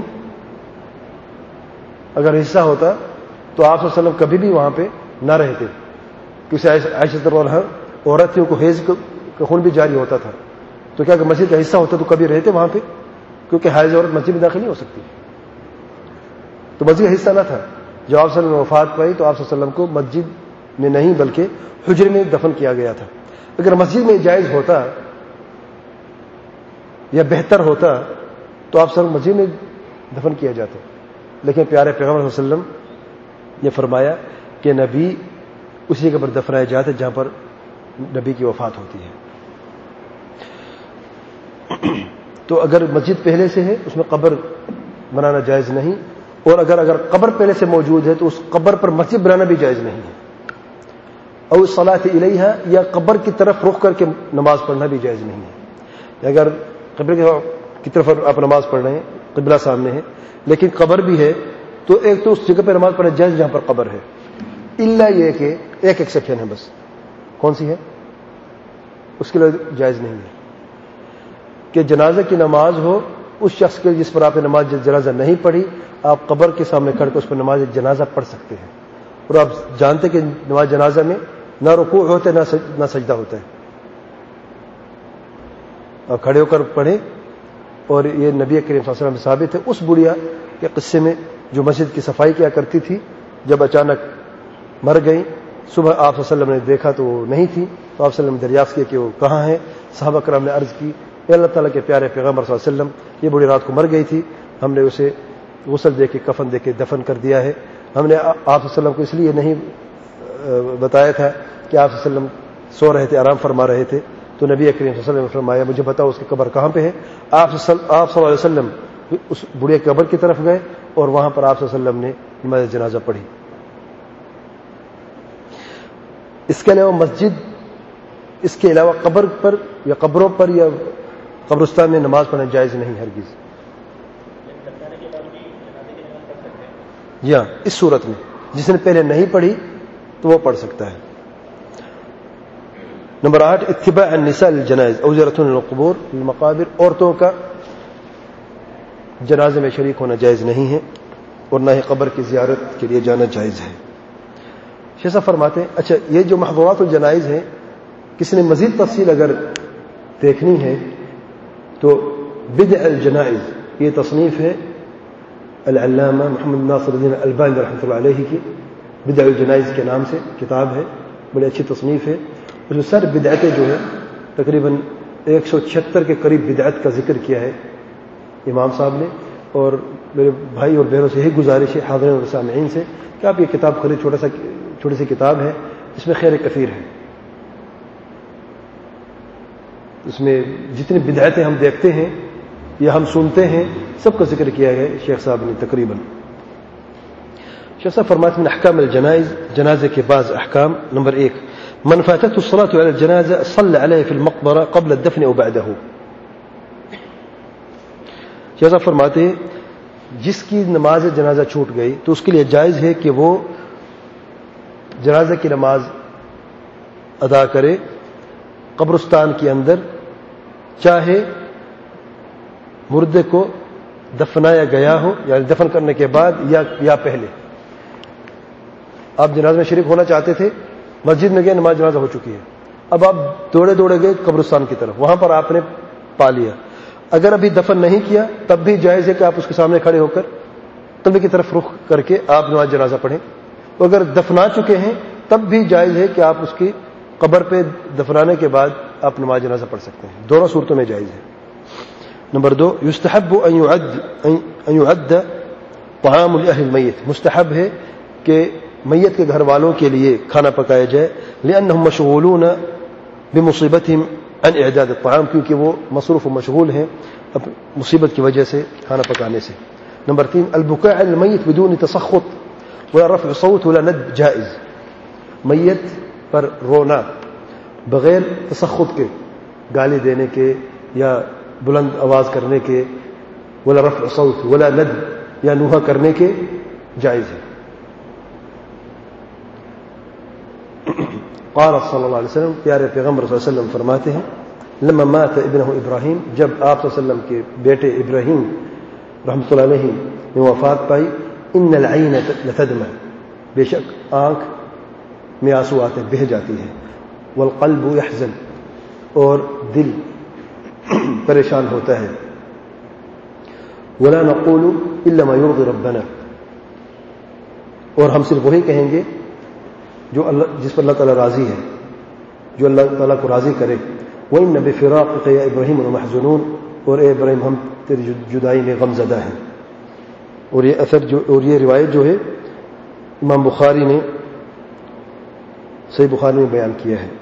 [SPEAKER 1] اگر حصہ ہوتا تو آپ صلی اللہ علیہ وسلم کبھی بھی وہاں پہ نہ رہتے, کیونکہ عائشہ رضی اللہ عنہا عورت تھی, ان کو حیض کا خون بھی جاری ہوتا تھا, تو کیا کہ مسجد کا حصہ ہوتا تو کبھی رہتے وہاں پہ, کیونکہ حائض عورت مسجد میں داخل نہیں ہو سکتی. تو مسجد کا حصہ نہ تھا. جب آپ صلی اللہ علیہ وسلم وفات پائی تو آپ صلی اللہ علیہ وسلم کو مسجد میں نہیں بلکہ حجرے میں دفن کیا گیا تھا. اگر مسجد میں جائز ہوتا یا بہتر ہوتا تو آپ صلی اللہ علیہ وسلم مسجد میں دفن کیا جاتا, لیکن پیارے پیغمبر صلی اللہ علیہ وسلم نے فرمایا کہ نبی اسی جگہ پر دفنائے جاتے جہاں پر نبی کی وفات ہوتی ہے. تو اگر مسجد پہلے سے ہے اس میں قبر بنانا جائز نہیں, اور اگر اگر قبر پہلے سے موجود ہے تو اس قبر پر مسجد بنانا بھی جائز نہیں ہے. اور الصلاۃ الیہا, یا قبر کی طرف رخ کر کے نماز پڑھنا بھی جائز نہیں ہے. اگر قبر کی طرف آپ نماز پڑھ رہے ہیں, قبلہ سامنے ہے, لیکن قبر بھی ہے, تو ایک تو اس جگہ پہ نماز پڑھنا جائز جہاں پر قبر ہے, الا یہ کہ ایک ایکسیپشن ہے بس. کون سی ہے؟ اس کے لیے جائز نہیں ہے کہ جنازہ کی نماز ہو اس شخص کے جس پر آپ نے نماز جنازہ نہیں پڑھی, آپ قبر کے سامنے کھڑ کے اس پر نماز جنازہ پڑھ سکتے ہیں. اور آپ جانتے کہ نماز جنازہ میں نہ رکوع ہوتا ہے نہ سجدہ ہوتا ہے, کھڑے ہو کر پڑھیں. اور یہ نبی کریم صلی اللہ علیہ وسلم سے ثابت ہے. اس بڑھیا کے قصے میں جو مسجد کی صفائی کیا کرتی تھی، جب اچانک مر گئی، صبح آپ صلی اللہ علیہ وسلم نے دیکھا تو وہ نہیں تھی، تو آپ صلی اللہ علیہ وسلم نے دریافت کیا کہ وہ کہاں ہے. صحابہ کرام نے عرض کی کہ اللہ تعالیٰ کے پیارے پیغمبر صلی اللہ علیہ وسلم یہ بڑی رات کو مر گئی تھی، ہم نے اسے غسل دے کے کفن دے کے دفن کر دیا ہے. ہم نے آپ صلی اللہ علیہ وسلم کو اس لیے نہیں بتایا تھا کہ آپ صلی اللہ علیہ وسلم سو رہے تھے، آرام فرما رہے تھے. تو نبی کریم صلی اللہ علیہ وسلم نے فرمایا مجھے بتاؤ اس کی قبر کہاں پہ ہے. آپ صلی اللہ علیہ وسلم اس بوڑھے قبر کی طرف گئے اور وہاں پر آپ صلی اللہ علیہ وسلم نے نماز جنازہ پڑھی. اس کے علاوہ مسجد، اس کے علاوہ قبر پر یا قبروں پر یا قبرستان میں نماز پڑھنا جائز نہیں ہرگز. جی ہاں، اس صورت میں جس نے پہلے نہیں پڑھی تو وہ پڑھ سکتا ہے. نمبر آٹھ، اتباع النساء للجنائز او زیارة للقبور المقابر. عورتوں کا جنازے میں شریک ہونا جائز نہیں ہے اور نہ ہی قبر کی زیارت کے لیے جانا جائز ہے. شیخ صاحب فرماتے ہیں اچھا یہ جو محظورات الجنائز ہیں، کسی نے مزید تفصیل اگر دیکھنی ہے تو بدع الجنائز یہ تصنیف ہے العلامہ محمد ناصر الدین البانی رحمۃ اللہ علیہ کی، بدع الجنائز کے نام سے کتاب ہے، بڑی اچھی تصنیف ہے. اس میں سر بدعتیں جو ہے تقریباً ایک سو چھہتر کے قریب بدعت کا ذکر کیا ہے امام صاحب نے. اور میرے بھائی اور بہنوں سے یہی گزارش ہے حاضرین اور سامعین سے کہ آپ یہ کتاب خرید، چھوٹا سا چھوٹی سی کتاب ہے، اس میں خیر کثیر ہے. اس میں جتنی بدعتیں ہم دیکھتے ہیں یا ہم سنتے ہیں سب کا ذکر کیا ہے شیخ صاحب نے تقریباً. شیخ صاحب فرماتے ہیں احکام الجنائز، جنازے کے بعض احکام. نمبر ایک، من فاتته الصلاة على الجنازة صلى عليه في المقبرة قبل الدفن أو بعده. شیخ صاحب فرماتے ہیں جس کی نماز جنازہ چھوٹ گئی تو اس کے لیے جائز ہے کہ وہ جنازے کی نماز ادا کرے قبرستان کے اندر، چاہے مردے کو دفنایا گیا ہو یعنی دفن کرنے کے بعد یا یا پہلے. آپ جنازے میں شریک ہونا چاہتے تھے، مسجد میں گئے، نماز جنازہ ہو چکی ہے، اب آپ دوڑے دوڑے گئے قبرستان کی طرف، وہاں پر آپ نے پا لیا. اگر ابھی دفن نہیں کیا تب بھی جائز ہے کہ آپ اس کے سامنے کھڑے ہو کر قبلے کی طرف رخ کر کے آپ نماز جنازہ پڑھیں. اگر دفنا چکے ہیں تب بھی جائز ہے کہ آپ اس کی قبر پہ دفنانے کے بعد آپ نماز جنازہ پڑھ سکتے ہیں. دونوں صورتوں میں جائز ہے. نمبر دو، یستحب ان يعد ان يعد طعام لاهل المیت. مستحب ہے کہ میت کے گھر والوں کے لیے کھانا پکایا جائے، لانهم مشغولون بمصیبتهم عن اعداد الطعام، کیونکہ وہ مصروف و مشغول ہیں مصیبت کی وجہ سے کھانا پکانے سے. نمبر تین، البكاء على الميت بدون تسخط ولا رفع صوت ولا ند جائز. میت پر رونا بغیر تسخط کے، گالی دینے کے یا بلند آواز کرنے کے، ولا رفع صوت ولا ند یا نوحہ کرنے کے جائز ہے. قال صلی اللہ علیہ وسلم، پیارے پیغمبر صلی اللہ علیہ وسلم فرماتے ہیں لما مات ابنہ ابراہیم، جب آپ صلی اللہ علیہ وسلم کے بیٹے ابراہیم رحمۃ اللہ علیہ نے وفات پائی، ان العین لتدمع، بے شک آنکھ میں آنسو آتے بہہ جاتی ہے، والقلب یحزن، اور دل پریشان ہوتا ہے، ولا نقول الا ما يرضي ربنا، اور ہم صرف وہی کہیں گے جو اللہ جس پر اللہ تعالیٰ راضی ہے، جو اللہ تعالیٰ کو راضی کرے. وَإِنَّ بِفِرَاقِكَ يَا إِبْرَاهِيمُ لَمَحْزُونُونَ، اور اے ابراہیم ہم تیری جدائی میں غم زدہ ہیں. اور یہ اثر جو اور یہ روایت جو ہے امام بخاری نے صحیح بخاری میں بیان کیا ہے.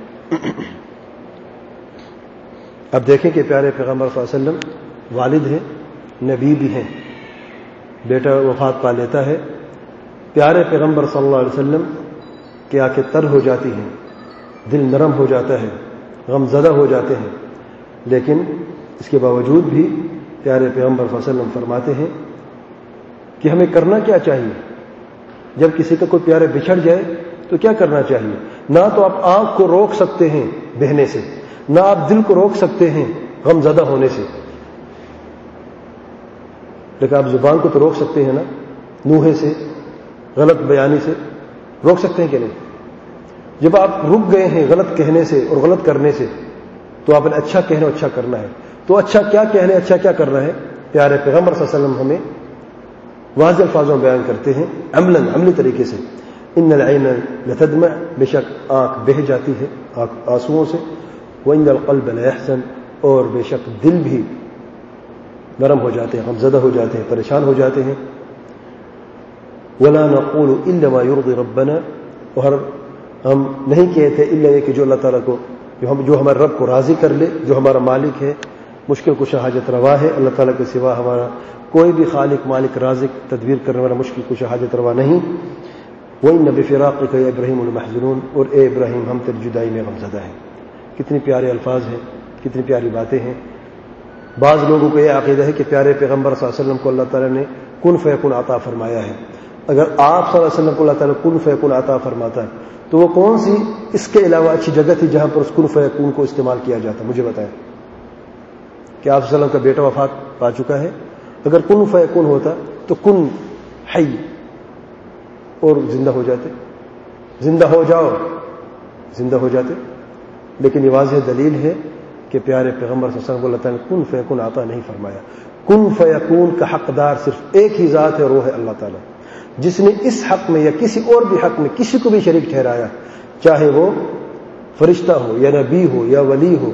[SPEAKER 1] اب دیکھیں کہ پیارے پیغمبر صلی اللہ علیہ وسلم والد ہیں، نبی بھی ہیں، بیٹا وفات پا لیتا ہے. پیارے پیغمبر صلی اللہ علیہ وسلم کی آنکھیں تر ہو جاتی ہیں، دل نرم ہو جاتا ہے، غم زدہ ہو جاتے ہیں، لیکن اس کے باوجود بھی پیارے پیغمبر صلی اللہ علیہ وسلم فرماتے ہیں کہ ہمیں کرنا کیا چاہیے. جب کسی کا کوئی پیارے بچھڑ جائے تو کیا کرنا چاہیے؟ نہ تو آپ آنکھ کو روک سکتے ہیں بہنے سے، نہ آپ دل کو روک سکتے ہیں غم زدہ ہونے سے، لیکن آپ زبان کو تو روک سکتے ہیں نا، نوحے سے، غلط بیانی سے روک سکتے ہیں کہ نہیں؟ جب آپ رک گئے ہیں غلط کہنے سے اور غلط کرنے سے تو آپ نے اچھا کہنا اچھا کرنا ہے. تو اچھا کیا کہنے، اچھا کیا کر رہا ہے؟ پیارے پیغمبر صلی اللہ علیہ وسلم ہمیں واضح الفاظوں میں بیان کرتے ہیں عملاً عملی طریقے سے، ان العین لتدمع، بے شک آنکھ بہہ جاتی ہے آنسوؤں سے، وان القلب لیحزن، اور بے شک دل بھی نرم ہو جاتے ہیں، غمزدہ ہو جاتے ہیں، پریشان ہو جاتے ہیں، ولا نقول الا ما يرضي ربنا، اور ہم نہیں کہتے الا یہ کہ جو اللہ تعالیٰ کو، جو ہم جو ہمارے رب کو راضی کر لے، جو ہمارا مالک ہے، مشکل کشا حاجت روا ہے، اللہ تعالیٰ کے سوا ہمارا کوئی بھی خالق مالک رازق تدبیر کرنے والا مشکل کشا حاجت روا نہیں۔ وَإِنَّ بِفِرَاقِكَ يَا إِبْرَاهِيمُ لَمَحْزُونُونَ، اور اے ابراہیم ہم تیری جدائی میں غمزدہ ہیں۔ کتنی پیارے الفاظ ہیں، کتنی پیاری باتیں ہیں۔ بعض لوگوں کو یہ عقیدہ ہے کہ پیارے پیغمبر صلی اللہ علیہ وسلم کو اللہ تعالیٰ نے کن فیکون عطا فرمایا ہے۔ اگر آپ صلی اللہ علیہ وسلم کو اللہ تعالیٰ کن فیکون عطا فرماتا ہے تو وہ کون سی اس کے علاوہ اچھی جگہ تھی جہاں پر اس کن فیکون کو استعمال کیا جاتا؟ مجھے بتائیں کہ آپ صلی اللہ علیہ وسلم کا بیٹا وفات پا چکا ہے، اگر کن فیکون ہوتا تو کن حی اور زندہ ہو جاتے، زندہ ہو جاؤ زندہ ہو جاتے۔ لیکن یہ واضح دلیل ہے کہ پیارے پیغمبر صلی اللہ علیہ وسلم کو اللہ تعالیٰ نے کن فیکون عطا نہیں فرمایا۔ کن فیکون کا حقدار صرف ایک ہی ذات ہے، وہ ہے اللہ تعالیٰ۔ جس نے اس حق میں یا کسی اور بھی حق میں کسی کو بھی شریک ٹھہرایا، چاہے وہ فرشتہ ہو یا نبی ہو یا ولی ہو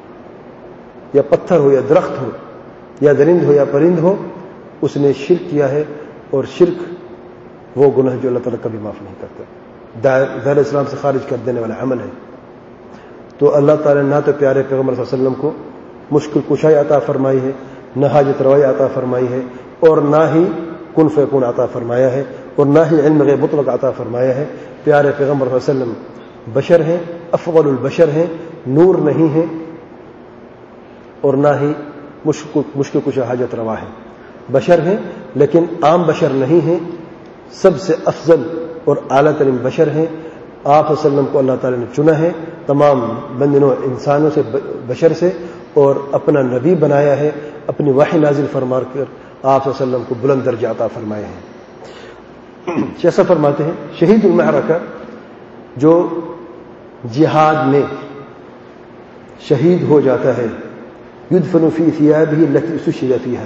[SPEAKER 1] یا پتھر ہو یا درخت ہو یا درند ہو یا پرند ہو، اس نے شرک کیا ہے، اور شرک وہ گناہ جو اللہ تعالیٰ کبھی معاف نہیں کرتا، دائرہ اسلام سے خارج کر دینے والا عمل ہے۔ تو اللہ تعالیٰ نے نہ تو پیارے پیغمبر صلی اللہ علیہ وسلم کو مشکل کشائی عطا فرمائی ہے، نہ حاجت روائی عطا فرمائی ہے، اور نہ ہی کن فیکون عطا فرمایا ہے، اور نہ ہی علم غیب مطلق عطا فرمایا ہے۔ پیارے پیغمبر صلی اللہ علیہ وسلم بشر ہیں، افضل البشر ہیں، نور نہیں ہیں، اور نہ ہی مشکل مشکل کشا حاجت روا ہے۔ بشر ہیں لیکن عام بشر نہیں ہیں، سب سے افضل اور اعلیٰ ترین بشر ہیں۔ آپ صلی اللہ علیہ وسلم کو اللہ تعالیٰ نے چنا ہے تمام بندنوں انسانوں سے، بشر سے، اور اپنا نبی بنایا ہے، اپنی وحی نازل فرما کر آپ صلی اللہ علیہ وسلم کو بلند درجہ عطا فرمائے ہیں۔ جیسا فرماتے ہیں شہید المعرکہ، جو جہاد میں شہید ہو جاتا ہے، یدفن فی ثیابہ التی استشہد فیہا،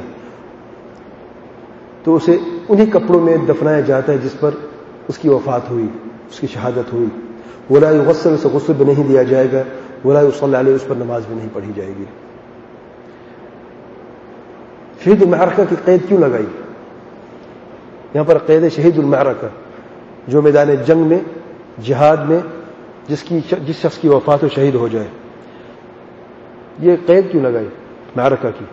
[SPEAKER 1] تو اسے انہی کپڑوں میں دفنایا جاتا ہے جس پر اس کی وفات ہوئی، اس کی شہادت ہوئی۔ ولا یغسل، اسے غسل بھی نہیں دیا جائے گا، ولا یصلی علیہ، اس پر نماز بھی نہیں پڑھی جائے گی۔ شہید المعرکہ کی قید کیوں لگائی؟ یہاں پر قید شہید المعرکہ، جو میدان جنگ میں، جہاد میں جس کی جس شخص کی وفات ہو، شہید ہو جائے، یہ قید کیوں لگائی معرکہ کی؟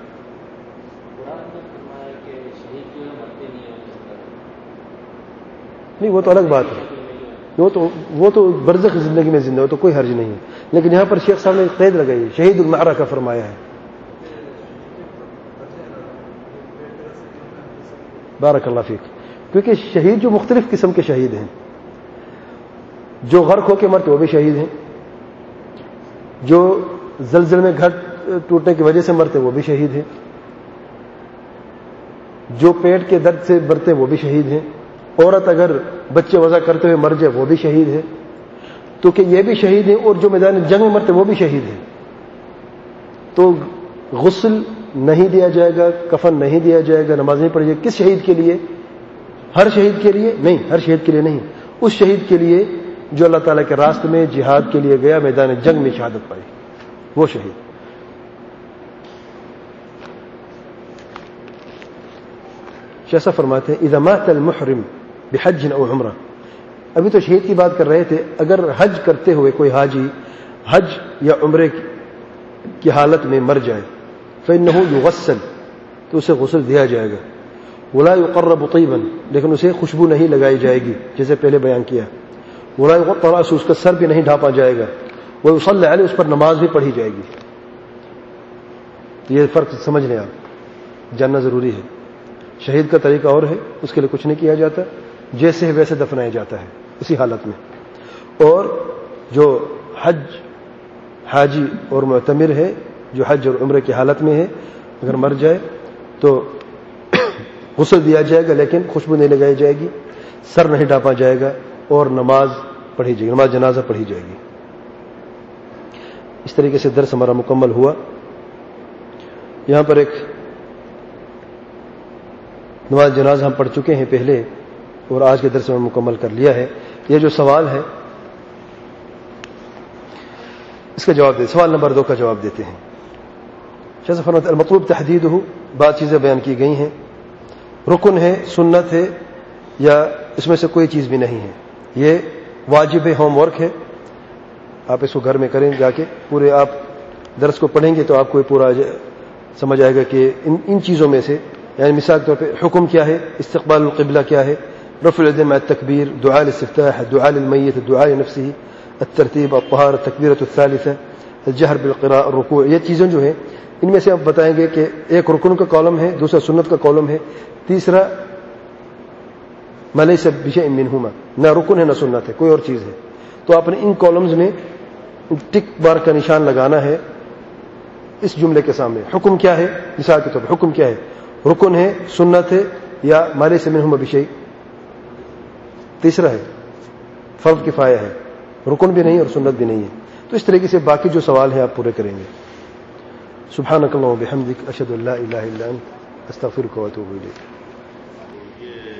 [SPEAKER 1] نہیں، وہ تو الگ بات ہے، وہ تو وہ تو برزخ زندگی میں زندہ ہو تو کوئی حرج نہیں ہے، لیکن یہاں پر شیخ صاحب نے قید لگائی، شہید المعرکہ فرمایا ہے۔ بارک اللہ فیک۔ کیونکہ شہید جو مختلف قسم کے شہید ہیں، جو غرق ہو کے مرتے وہ بھی شہید ہیں، جو زلزلے میں گھر ٹوٹنے کی وجہ سے مرتے وہ بھی شہید ہیں، جو پیٹ کے درد سے مرتے وہ بھی شہید ہیں، عورت اگر بچے وضع کرتے ہوئے مر جائے وہ بھی شہید ہے، تو کہ یہ بھی شہید ہیں، اور جو میدان جنگ میں مرتے وہ بھی شہید ہیں۔ تو غسل نہیں دیا جائے گا، کفن نہیں دیا جائے گا، نماز نہیں پڑھی جائے گی۔ کس شہید کے لیے؟ ہر شہید کے لیے نہیں، ہر شہید کے لیے نہیں، اس شہید کے لیے جو اللہ تعالیٰ کے راستے میں جہاد کے لیے گیا، میدان جنگ میں شہادت پائی، وہ شہید۔ جیسا فرماتے ہیں اذا مات المحرم بحج او عمرہ، ابھی تو شہید کی بات کر رہے تھے، اگر حج کرتے ہوئے کوئی حاجی حج یا عمرے کی حالت میں مر جائے، فإنه يغسل، تو اسے غسل دیا جائے گا، ولا يقرب طيبا، لیکن اسے خوشبو نہیں لگائی جائے گی جیسے پہلے بیان کیا، ولا يغطى رأسه، اس کا سر بھی نہیں ڈھانپا جائے گا، ويصلى عليه، اس پر نماز بھی پڑھی جائے گی۔ یہ فرق سمجھ لیں آپ، جاننا ضروری ہے۔ شہید کا طریقہ اور ہے، اس کے لیے کچھ نہیں کیا جاتا، جیسے ہے ویسے دفنایا جاتا ہے اسی حالت میں۔ اور جو حج حاجی اور معتمر ہے، جو حج اور عمرے کی حالت میں ہے، اگر مر جائے تو غسل دیا جائے گا، لیکن خوشبو نہیں لگائی جائے گی، سر نہیں ڈھانپا جائے گا، اور نماز پڑھی جائے گی، نماز جنازہ پڑھی جائے گی۔ اس طریقے سے درس ہمارا مکمل ہوا۔ یہاں پر ایک نماز جنازہ ہم پڑھ چکے ہیں پہلے اور آج کے درس میں مکمل کر لیا ہے. یہ جو سوال ہے اس کا جواب دے سوال نمبر دو کا جواب دیتے ہیں. شیخ فرماتے ہیں المطلوب تحدید ہو، بعض چیزیں بیان کی گئی ہیں، رکن ہے، سنت ہے، یا اس میں سے کوئی چیز بھی نہیں ہے. یہ واجب ہے، ہوم ورک ہے، آپ اس کو گھر میں کریں جا کے. پورے آپ درس کو پڑھیں گے تو آپ کو پورا سمجھ آئے گا کہ ان ان چیزوں میں سے، یعنی مثال کے طور پہ حکم کیا ہے، استقبال القبلہ کیا ہے، رفع الیدین مع التکبیر، دعاء الاستفتاح، دعاء للمیت، دعاء لنفسه، الترتیب، الطہارہ، تکبیرۃ الثالثہ، الجہر بالقراءۃ، الرکوع. یہ چیزیں جو ہیں ان میں سے آپ بتائیں گے کہ ایک رکن کا کالم ہے، دوسرا سنت کا کالم ہے، تیسرا ما لیس بشیء منہما، نہ رکن ہے نہ سنت ہے، کوئی اور چیز ہے. تو آپ نے ان کالمز میں ٹک بار کا نشان لگانا ہے اس جملے کے سامنے. حکم کیا ہے، مثال کے طور پر حکم کیا ہے، رکن ہے، سنت ہے، یا ما لیس منہما بشیء. تیسرا ہے فرض کفایہ ہے، رکن بھی نہیں اور سنت بھی نہیں ہے. تو اس طریقے سے باقی جو سوال ہیں آپ پورے کریں گے. سبحانک اللہم و بحمدک، اشہد ان لا الہ الا انت، استغفرک و اتوب الیک.